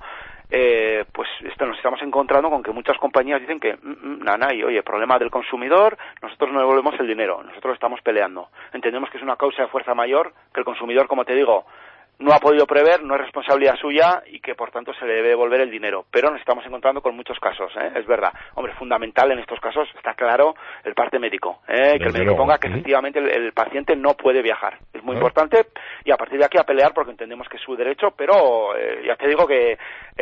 Eh, pues esto nos estamos encontrando con que muchas compañías dicen que, mm, nada, y oye, problema del consumidor, nosotros no devolvemos el dinero, nosotros estamos peleando. Entendemos que es una causa de fuerza mayor, que el consumidor, como te digo, no ha podido prever, no es responsabilidad suya y que por tanto se le debe devolver el dinero. Pero nos estamos encontrando con muchos casos, ¿eh? Es verdad. Hombre, fundamental en estos casos está claro el parte médico, ¿eh? Que el médico ponga que efectivamente el, el paciente no puede viajar. Es muy importante y a partir de aquí a pelear porque entendemos que es su derecho, pero eh, ya te digo que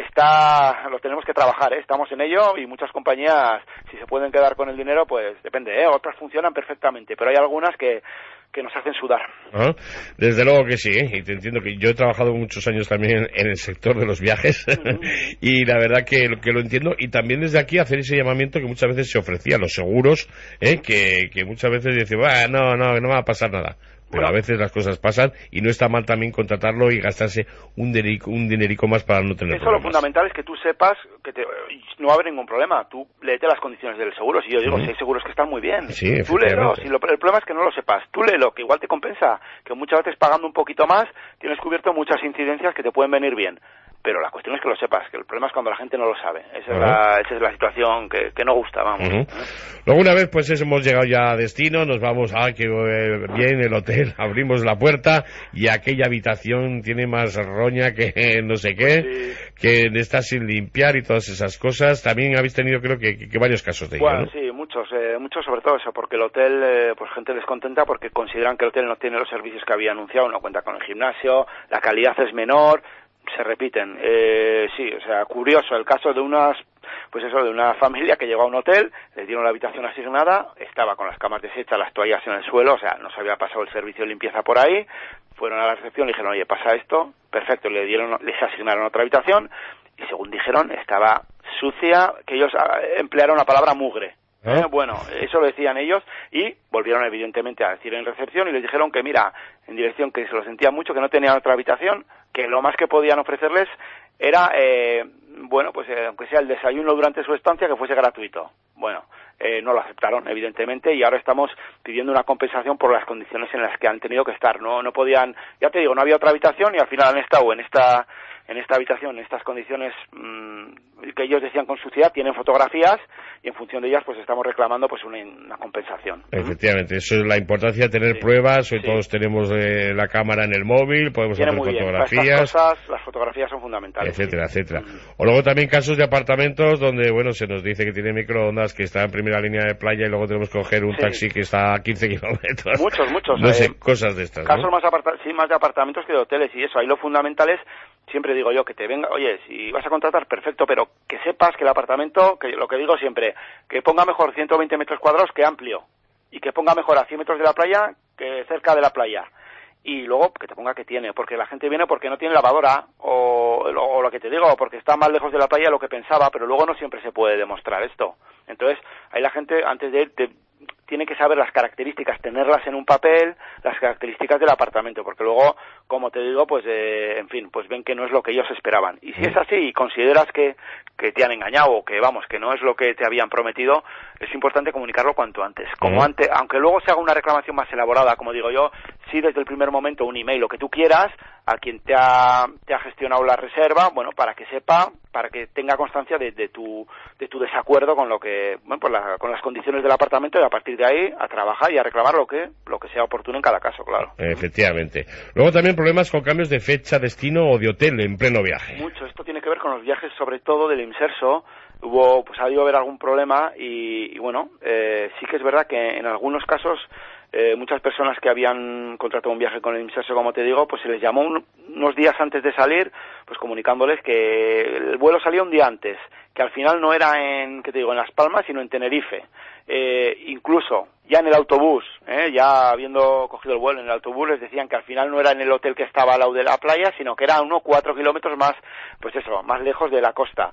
está, lo tenemos que trabajar, ¿eh? Estamos en ello y muchas compañías, si se pueden quedar con el dinero, pues depende, ¿eh? Otras funcionan perfectamente, pero hay algunas que que nos hacen sudar. Ah, desde luego que sí, ¿eh? Y te entiendo que yo he trabajado muchos años también en el sector de los viajes uh-huh. y la verdad que, que lo entiendo y también desde aquí hacer ese llamamiento que muchas veces se ofrecía, los seguros, ¿eh? que, que muchas veces dicen, ah, no, no, no va a pasar nada. Pero a veces las cosas pasan y no está mal también contratarlo y gastarse un dinerico, un dinerico más para no tener Eso problemas. Lo fundamental es que tú sepas que te, no va a haber ningún problema. Tú léete las condiciones del seguro. Si yo digo, uh-huh. si hay seguros que están muy bien, sí, tú léelo. Si lo, el problema es que no lo sepas. Tú léelo, que igual te compensa. Que muchas veces pagando un poquito más tienes cubierto muchas incidencias que te pueden venir bien. Pero la cuestión es que lo sepas, que el problema es cuando la gente no lo sabe. Esa, uh-huh. es, la, esa es la situación que, que no gusta, vamos. Uh-huh. Luego una vez pues hemos llegado ya a destino, nos vamos, ah, que eh, bien el hotel, abrimos la puerta y aquella habitación tiene más roña que eh, no sé qué, sí. que está sin limpiar y todas esas cosas. También habéis tenido creo que, que, que varios casos de ello, bueno, ¿no? sí, muchos, eh, muchos sobre todo eso, porque el hotel, eh, pues gente descontenta porque consideran que el hotel no tiene los servicios que había anunciado, no cuenta con el gimnasio, la calidad es menor, se repiten. Eh, sí, o sea, curioso el caso de unas, pues eso, de una familia que llegó a un hotel, les dieron la habitación asignada, estaba con las camas deshechas, las toallas en el suelo, o sea, no se había pasado el servicio de limpieza por ahí, fueron a la recepción, le dijeron, oye, pasa esto, perfecto, le dieron, les asignaron otra habitación, y según dijeron, estaba sucia, que ellos emplearon la palabra mugre. ¿Eh? Bueno, eso lo decían ellos y volvieron evidentemente a decir en recepción y les dijeron que mira, en dirección que se lo sentían mucho, que no tenían otra habitación, que lo más que podían ofrecerles era, eh, bueno, pues eh, aunque sea el desayuno durante su estancia, que fuese gratuito. Bueno, eh, no lo aceptaron, evidentemente, y ahora estamos pidiendo una compensación por las condiciones en las que han tenido que estar. No, no podían, ya te digo, no había otra habitación y al final han estado en esta en esta habitación, en estas condiciones mmm, que ellos decían con suciedad, tienen fotografías y en función de ellas pues estamos reclamando pues una, una compensación. Efectivamente, eso es la importancia de tener sí. pruebas, hoy sí. todos tenemos eh, la cámara en el móvil, podemos Tiene hacer muy fotografías. Bien. Estas cosas, las fotografías son fundamentales. Etcétera, sí. etcétera. O luego también casos de apartamentos donde, bueno, se nos dice que tiene microondas, que está en primera línea de playa y luego tenemos que coger un sí. taxi que está a quince kilómetros. Muchos, muchos. No eh, sé, cosas de estas, Casos ¿no? más, aparta sí, más de apartamentos que de hoteles y eso. Ahí lo fundamental es, siempre digo yo, que te venga, oye, si vas a contratar, perfecto, pero que sepas que el apartamento, que lo que digo siempre, que ponga mejor ciento veinte metros cuadrados que amplio, y que ponga mejor a cien metros de la playa que cerca de la playa, y luego que te ponga que tiene, porque la gente viene porque no tiene lavadora, o, o lo que te digo, porque está más lejos de la playa de lo que pensaba, pero luego no siempre se puede demostrar esto. Entonces, ahí la gente, antes de ir, te, tiene que saber las características, tenerlas en un papel, las características del apartamento, porque luego, como te digo, pues, eh, en fin, pues ven que no es lo que ellos esperaban. Y si es así y consideras que, que te han engañado o que, vamos, que no es lo que te habían prometido, es importante comunicarlo cuanto antes. Como antes, aunque luego se haga una reclamación más elaborada, como digo yo, sí desde el primer momento un email, lo que tú quieras, a quien te ha, te ha gestionado la reserva, bueno, para que sepa, para que tenga constancia de, de tu de tu desacuerdo con lo que, bueno, pues la, con las condiciones del apartamento, y a partir de ahí a trabajar y a reclamar lo que lo que sea oportuno en cada caso, claro. Efectivamente. Luego también problemas con cambios de fecha, destino o de hotel en pleno viaje. Mucho, esto tiene que ver con los viajes, sobre todo del inserso. Hubo, pues ha debido haber algún problema y, y bueno, eh, sí que es verdad que en algunos casos eh, muchas personas que habían contratado un viaje con el inserso, como te digo, pues se les llamó un, unos días antes de salir, pues comunicándoles que el vuelo salía un día antes, que al final no era en, ¿qué te digo?, en Las Palmas, sino en Tenerife. Eh, incluso ya en el autobús, eh, ya habiendo cogido el vuelo en el autobús, les decían que al final no era en el hotel que estaba al lado de la playa, sino que era unos cuatro kilómetros más, pues eso, más lejos de la costa.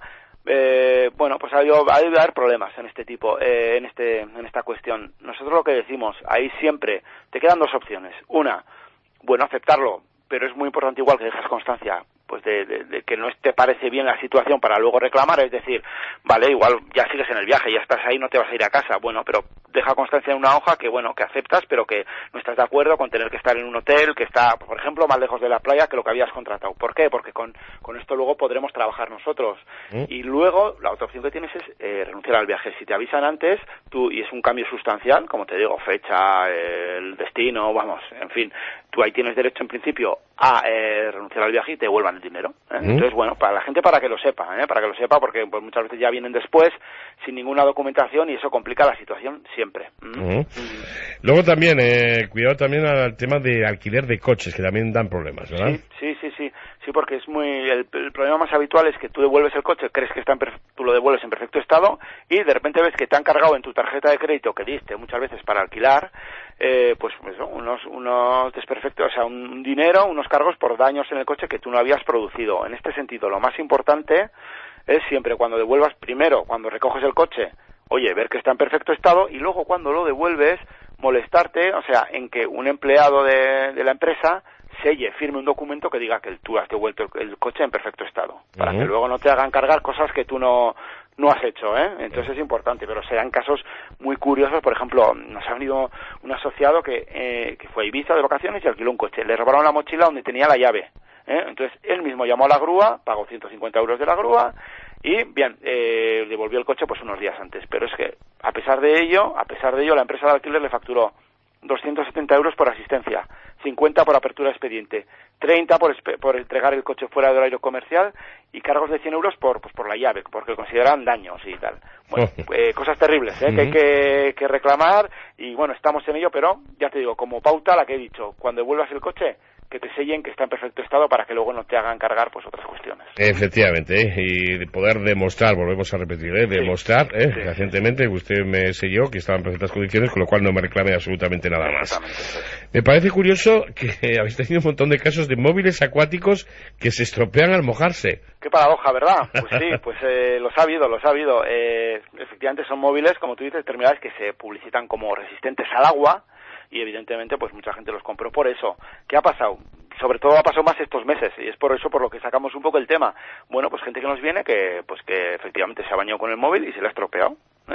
Eh, bueno, pues ha debido, ha debido haber problemas en este tipo, eh, en este, en esta cuestión. Nosotros lo que decimos, ahí siempre te quedan dos opciones. Una, bueno, aceptarlo, pero es muy importante igual que dejas constancia, pues de, de, de que no te parece bien la situación para luego reclamar, es decir, vale, igual ya sigues en el viaje, ya estás ahí, no te vas a ir a casa, bueno, pero deja constancia en una hoja que, bueno, que aceptas, pero que no estás de acuerdo con tener que estar en un hotel que está, por ejemplo, más lejos de la playa que lo que habías contratado. ¿Por qué? Porque con, con esto luego podremos trabajar nosotros. ¿Mm? Y luego, la otra opción que tienes es eh, renunciar al viaje. Si te avisan antes, tú, y es un cambio sustancial, como te digo, fecha, eh, el destino, vamos, en fin, tú ahí tienes derecho en principio a eh, renunciar al viaje y te devuelvan el dinero. ¿eh? ¿Mm? Entonces, bueno, para la gente, para que lo sepa, ¿eh? para que lo sepa, porque pues, muchas veces ya vienen después sin ninguna documentación y eso complica la situación siempre. ¿Mm? ¿Mm? ¿Mm? Luego también, eh, cuidado también al tema de alquiler de coches, que también dan problemas, ¿verdad? Sí, sí, sí, sí, sí, porque es muy, el, el problema más habitual es que tú devuelves el coche, crees que está en perfe- tú lo devuelves en perfecto estado y de repente ves que te han cargado en tu tarjeta de crédito que diste muchas veces para alquilar, eh, pues eso, unos, unos desperfectos, o sea, un, un dinero, unos cargos por daños en el coche que tú no habías producido. En este sentido, lo más importante es siempre cuando devuelvas, primero, cuando recoges el coche, oye, ver que está en perfecto estado y luego cuando lo devuelves, molestarte, o sea, en que un empleado de, de la empresa selle, firme un documento que diga que tú has devuelto el, el coche en perfecto estado, para uh-huh. que luego no te hagan cargar cosas que tú no no has hecho, ¿eh? Entonces uh-huh. es importante, pero serán casos muy curiosos. Por ejemplo, nos ha venido un asociado que, eh, que fue a Ibiza de vacaciones y alquiló un coche, le robaron la mochila donde tenía la llave, ¿eh? Entonces él mismo llamó a la grúa, pagó ciento cincuenta euros de la grúa y bien, eh, devolvió el coche pues unos días antes, pero es que a pesar de ello, a pesar de ello la empresa de alquiler le facturó doscientos setenta euros por asistencia, cincuenta por apertura de expediente, treinta por, por entregar el coche fuera del horario comercial y cargos de cien euros por pues por la llave, porque consideran daños y tal. Bueno, eh, cosas terribles, ¿eh? Uh-huh. que hay que, que reclamar y bueno, estamos en ello, pero ya te digo, como pauta la que he dicho, cuando devuelvas el coche, que te sellen que está en perfecto estado para que luego no te hagan cargar pues otras cuestiones. Efectivamente, ¿eh? Y de poder demostrar, volvemos a repetir, ¿eh? demostrar ¿eh? Sí. recientemente que usted me selló que estaba en perfectas condiciones, con lo cual no me reclame absolutamente nada más. Me parece curioso que habéis tenido un montón de casos de móviles acuáticos que se estropean al mojarse. Qué paradoja, ¿verdad? Pues sí, pues eh, los ha habido, los ha habido. Eh, efectivamente son móviles, como tú dices, terminales que se publicitan como resistentes al agua, y evidentemente pues mucha gente los compró por eso. ¿Qué ha pasado? Sobre todo ha pasado más estos meses y es por eso por lo que sacamos un poco el tema. Bueno, pues gente que nos viene que pues que efectivamente se ha bañado con el móvil y se le ha estropeado, ¿eh?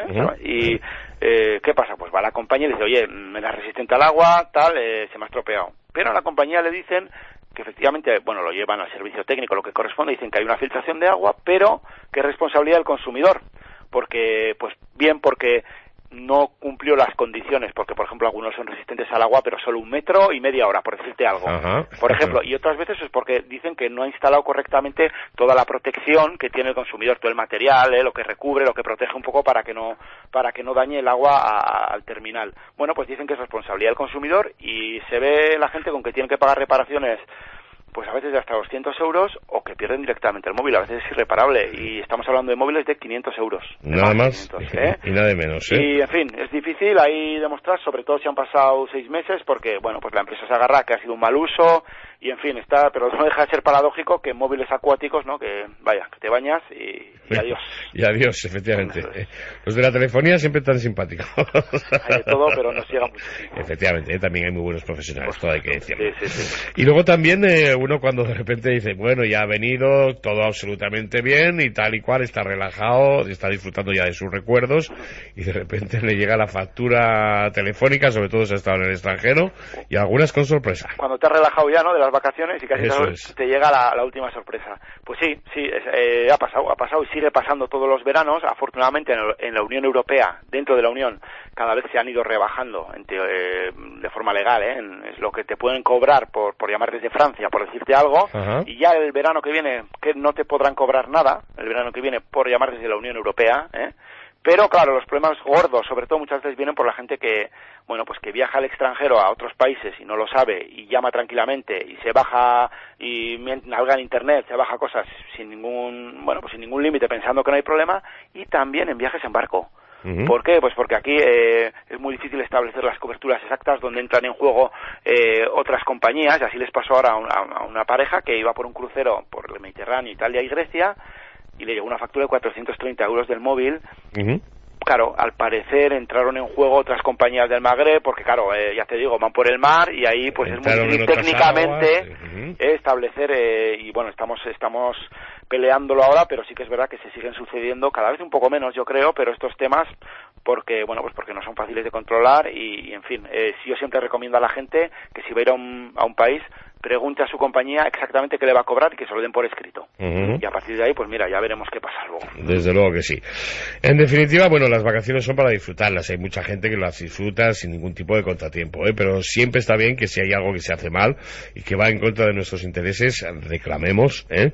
¿eh? Uh-huh. Y eh, ¿qué pasa? Pues va a la compañía y le dice, oye, me da resistente al agua, tal, eh, se me ha estropeado. Pero a la compañía le dicen que efectivamente, bueno, lo llevan al servicio técnico, lo que corresponde, dicen que hay una filtración de agua, pero que es responsabilidad del consumidor, porque, pues bien, porque no cumplió las condiciones, porque por ejemplo algunos son resistentes al agua, pero solo un metro y media hora, por decirte algo. Ajá. Por ejemplo, y otras veces es porque dicen que no ha instalado correctamente toda la protección que tiene el consumidor, todo el material, ¿eh? Lo que recubre, lo que protege un poco para que no para que no dañe el agua a, a, al terminal. Bueno, pues dicen que es responsabilidad del consumidor y se ve la gente con que tienen que pagar reparaciones, pues a veces de hasta doscientos euros, o que pierden directamente el móvil, a veces es irreparable, y estamos hablando de móviles de quinientos euros. Nada más, quinientos, ¿eh? y nada de menos, ¿eh? Y, en fin, es difícil ahí demostrar, sobre todo si han pasado seis meses, porque, bueno, pues la empresa se agarra que ha sido un mal uso, y, en fin, está, pero no deja de ser paradójico que en móviles acuáticos, ¿no?, que, vaya, que te bañas y, y adiós. Y adiós, efectivamente. Eh, Los de la telefonía siempre tan simpáticos. Hay de todo, pero nos llega mucho. Efectivamente, ¿eh? También hay muy buenos profesionales, todo hay que decirlo. Sí, sí, sí. Y luego también eh, uno cuando de repente dice, bueno, ya ha venido, todo absolutamente bien y tal y cual, está relajado, está disfrutando ya de sus recuerdos, y de repente le llega la factura telefónica, sobre todo si ha estado en el extranjero, y algunas con sorpresa. Cuando te has relajado ya, ¿no?, de las vacaciones, y casi Eso te, es. te llega la, la última sorpresa. Pues sí, sí, es, eh, ha pasado, ha pasado y sigue pasando todos los veranos. Afortunadamente en, en la Unión Europea, dentro de la Unión, cada vez se han ido rebajando en te, eh, de forma legal, ¿eh? En, es lo que te pueden cobrar por, por llamar desde Francia, por decirte algo. Ajá. Y ya el verano que viene, que no te podrán cobrar nada, el verano que viene por llamar desde la Unión Europea, ¿eh? Pero claro, los problemas gordos, sobre todo muchas veces vienen por la gente que, bueno, pues que viaja al extranjero, a otros países, y no lo sabe, y llama tranquilamente, y se baja, y navega en internet, se baja cosas sin ningún, bueno, pues sin ningún límite, pensando que no hay problema, y también en viajes en barco. Uh-huh. ¿Por qué? Pues porque aquí eh, es muy difícil establecer las coberturas exactas donde entran en juego eh, otras compañías, y así les pasó ahora a una, a una pareja que iba por un crucero por el Mediterráneo, Italia y Grecia, y le llegó una factura de cuatrocientos treinta euros del móvil. Uh-huh. Claro, al parecer entraron en juego otras compañías del Magreb, porque claro, eh, ya te digo, van por el mar, y ahí pues entraron es muy difícil técnicamente aguas, uh-huh. eh, establecer, eh, y bueno, estamos estamos peleándolo ahora, pero sí que es verdad que se siguen sucediendo, cada vez un poco menos yo creo, pero estos temas, porque bueno, pues porque no son fáciles de controlar, y, y en fin, eh, yo siempre recomiendo a la gente que si va a ir a un, a un país, pregunte a su compañía exactamente qué le va a cobrar y que se lo den por escrito. Uh-huh. Y a partir de ahí, pues mira, ya veremos qué pasa luego. Desde luego que sí. En definitiva, bueno, las vacaciones son para disfrutarlas. Hay mucha gente que las disfruta sin ningún tipo de contratiempo, ¿eh? Pero siempre está bien que si hay algo que se hace mal y que va en contra de nuestros intereses, reclamemos, ¿eh?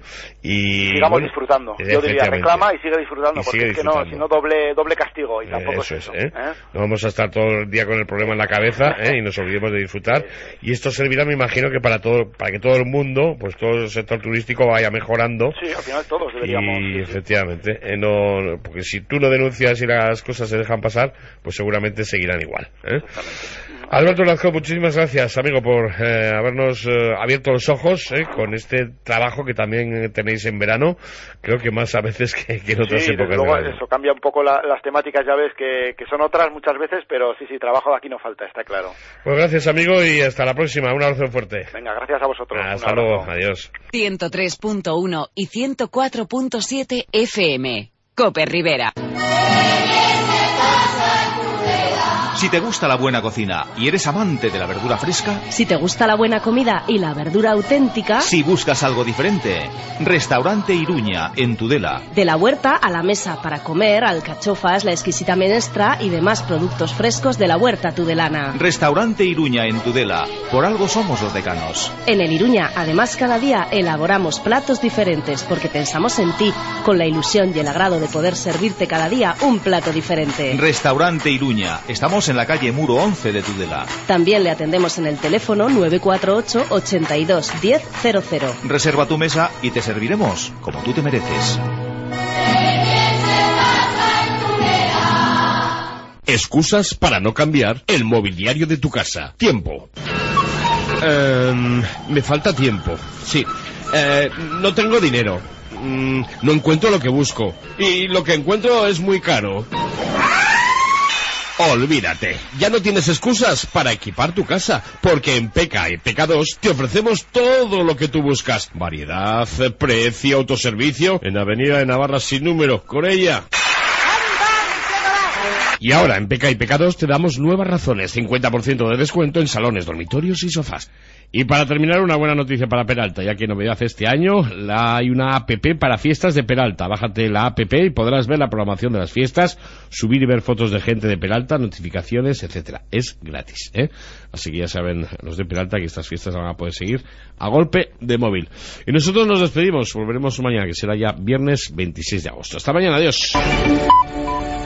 Y sigamos bueno, disfrutando. Yo diría, reclama y sigue disfrutando, y porque sigue es que no, si no doble doble castigo, y tampoco eso es eso. Es, ¿eh? ¿eh? No vamos a estar todo el día con el problema en la cabeza, ¿eh? Y nos olvidemos de disfrutar. Y esto servirá, me imagino, que para todo, para que todo el mundo mundo, pues todo el sector turístico vaya mejorando. Sí, al final todos deberíamos. Y efectivamente, eh, no, porque si tú no denuncias y las cosas se dejan pasar, pues seguramente seguirán igual, ¿eh? Alberto Lazco, muchísimas gracias, amigo, por eh, habernos eh, abierto los ojos eh, con este trabajo que también tenéis en verano. Creo que más a veces que, que en otras sí, épocas. Luego del año. Eso cambia un poco la, las temáticas, ya ves, que, que son otras muchas veces, pero sí, sí, trabajo de aquí no falta, está claro. Pues gracias, amigo, y hasta la próxima. Un abrazo fuerte. Venga, gracias a vosotros. Hasta luego, adiós. ciento tres punto uno y ciento cuatro punto siete F M. Cope Rivera. Si te gusta la buena cocina y eres amante de la verdura fresca, si te gusta la buena comida y la verdura auténtica, si buscas algo diferente, Restaurante Iruña, en Tudela. De la huerta a la mesa para comer, alcachofas, la exquisita menestra y demás productos frescos de la huerta tudelana. Restaurante Iruña, en Tudela. Por algo somos los decanos. En el Iruña, además, cada día elaboramos platos diferentes porque pensamos en ti, con la ilusión y el agrado de poder servirte cada día un plato diferente. Restaurante Iruña. Estamos en la calle Muro once de Tudela. También le atendemos en el teléfono nueve cuatro ocho, ochenta y dos, diez cero cero. Reserva tu mesa y te serviremos como tú te mereces. Excusas para no cambiar el mobiliario de tu casa. Tiempo. Eh, me falta tiempo. Sí. Eh, no tengo dinero. Mm, no encuentro lo que busco. Y lo que encuentro es muy caro. Olvídate, ya no tienes excusas para equipar tu casa, porque en P K y P K dos te ofrecemos todo lo que tú buscas. Variedad, precio, autoservicio, en Avenida de Navarra sin número, Corella. Y ahora, en P K y P K dos te damos nuevas razones, cincuenta por ciento de descuento en salones, dormitorios y sofás. Y para terminar, una buena noticia para Peralta, ya que novedad este año, la, hay una app para fiestas de Peralta. Bájate la app y podrás ver la programación de las fiestas, subir y ver fotos de gente de Peralta, notificaciones, etcétera. Es gratis, ¿eh? Así que ya saben los de Peralta que estas fiestas van a poder seguir a golpe de móvil. Y nosotros nos despedimos, volveremos mañana, que será ya viernes veintiséis de agosto. Hasta mañana, adiós.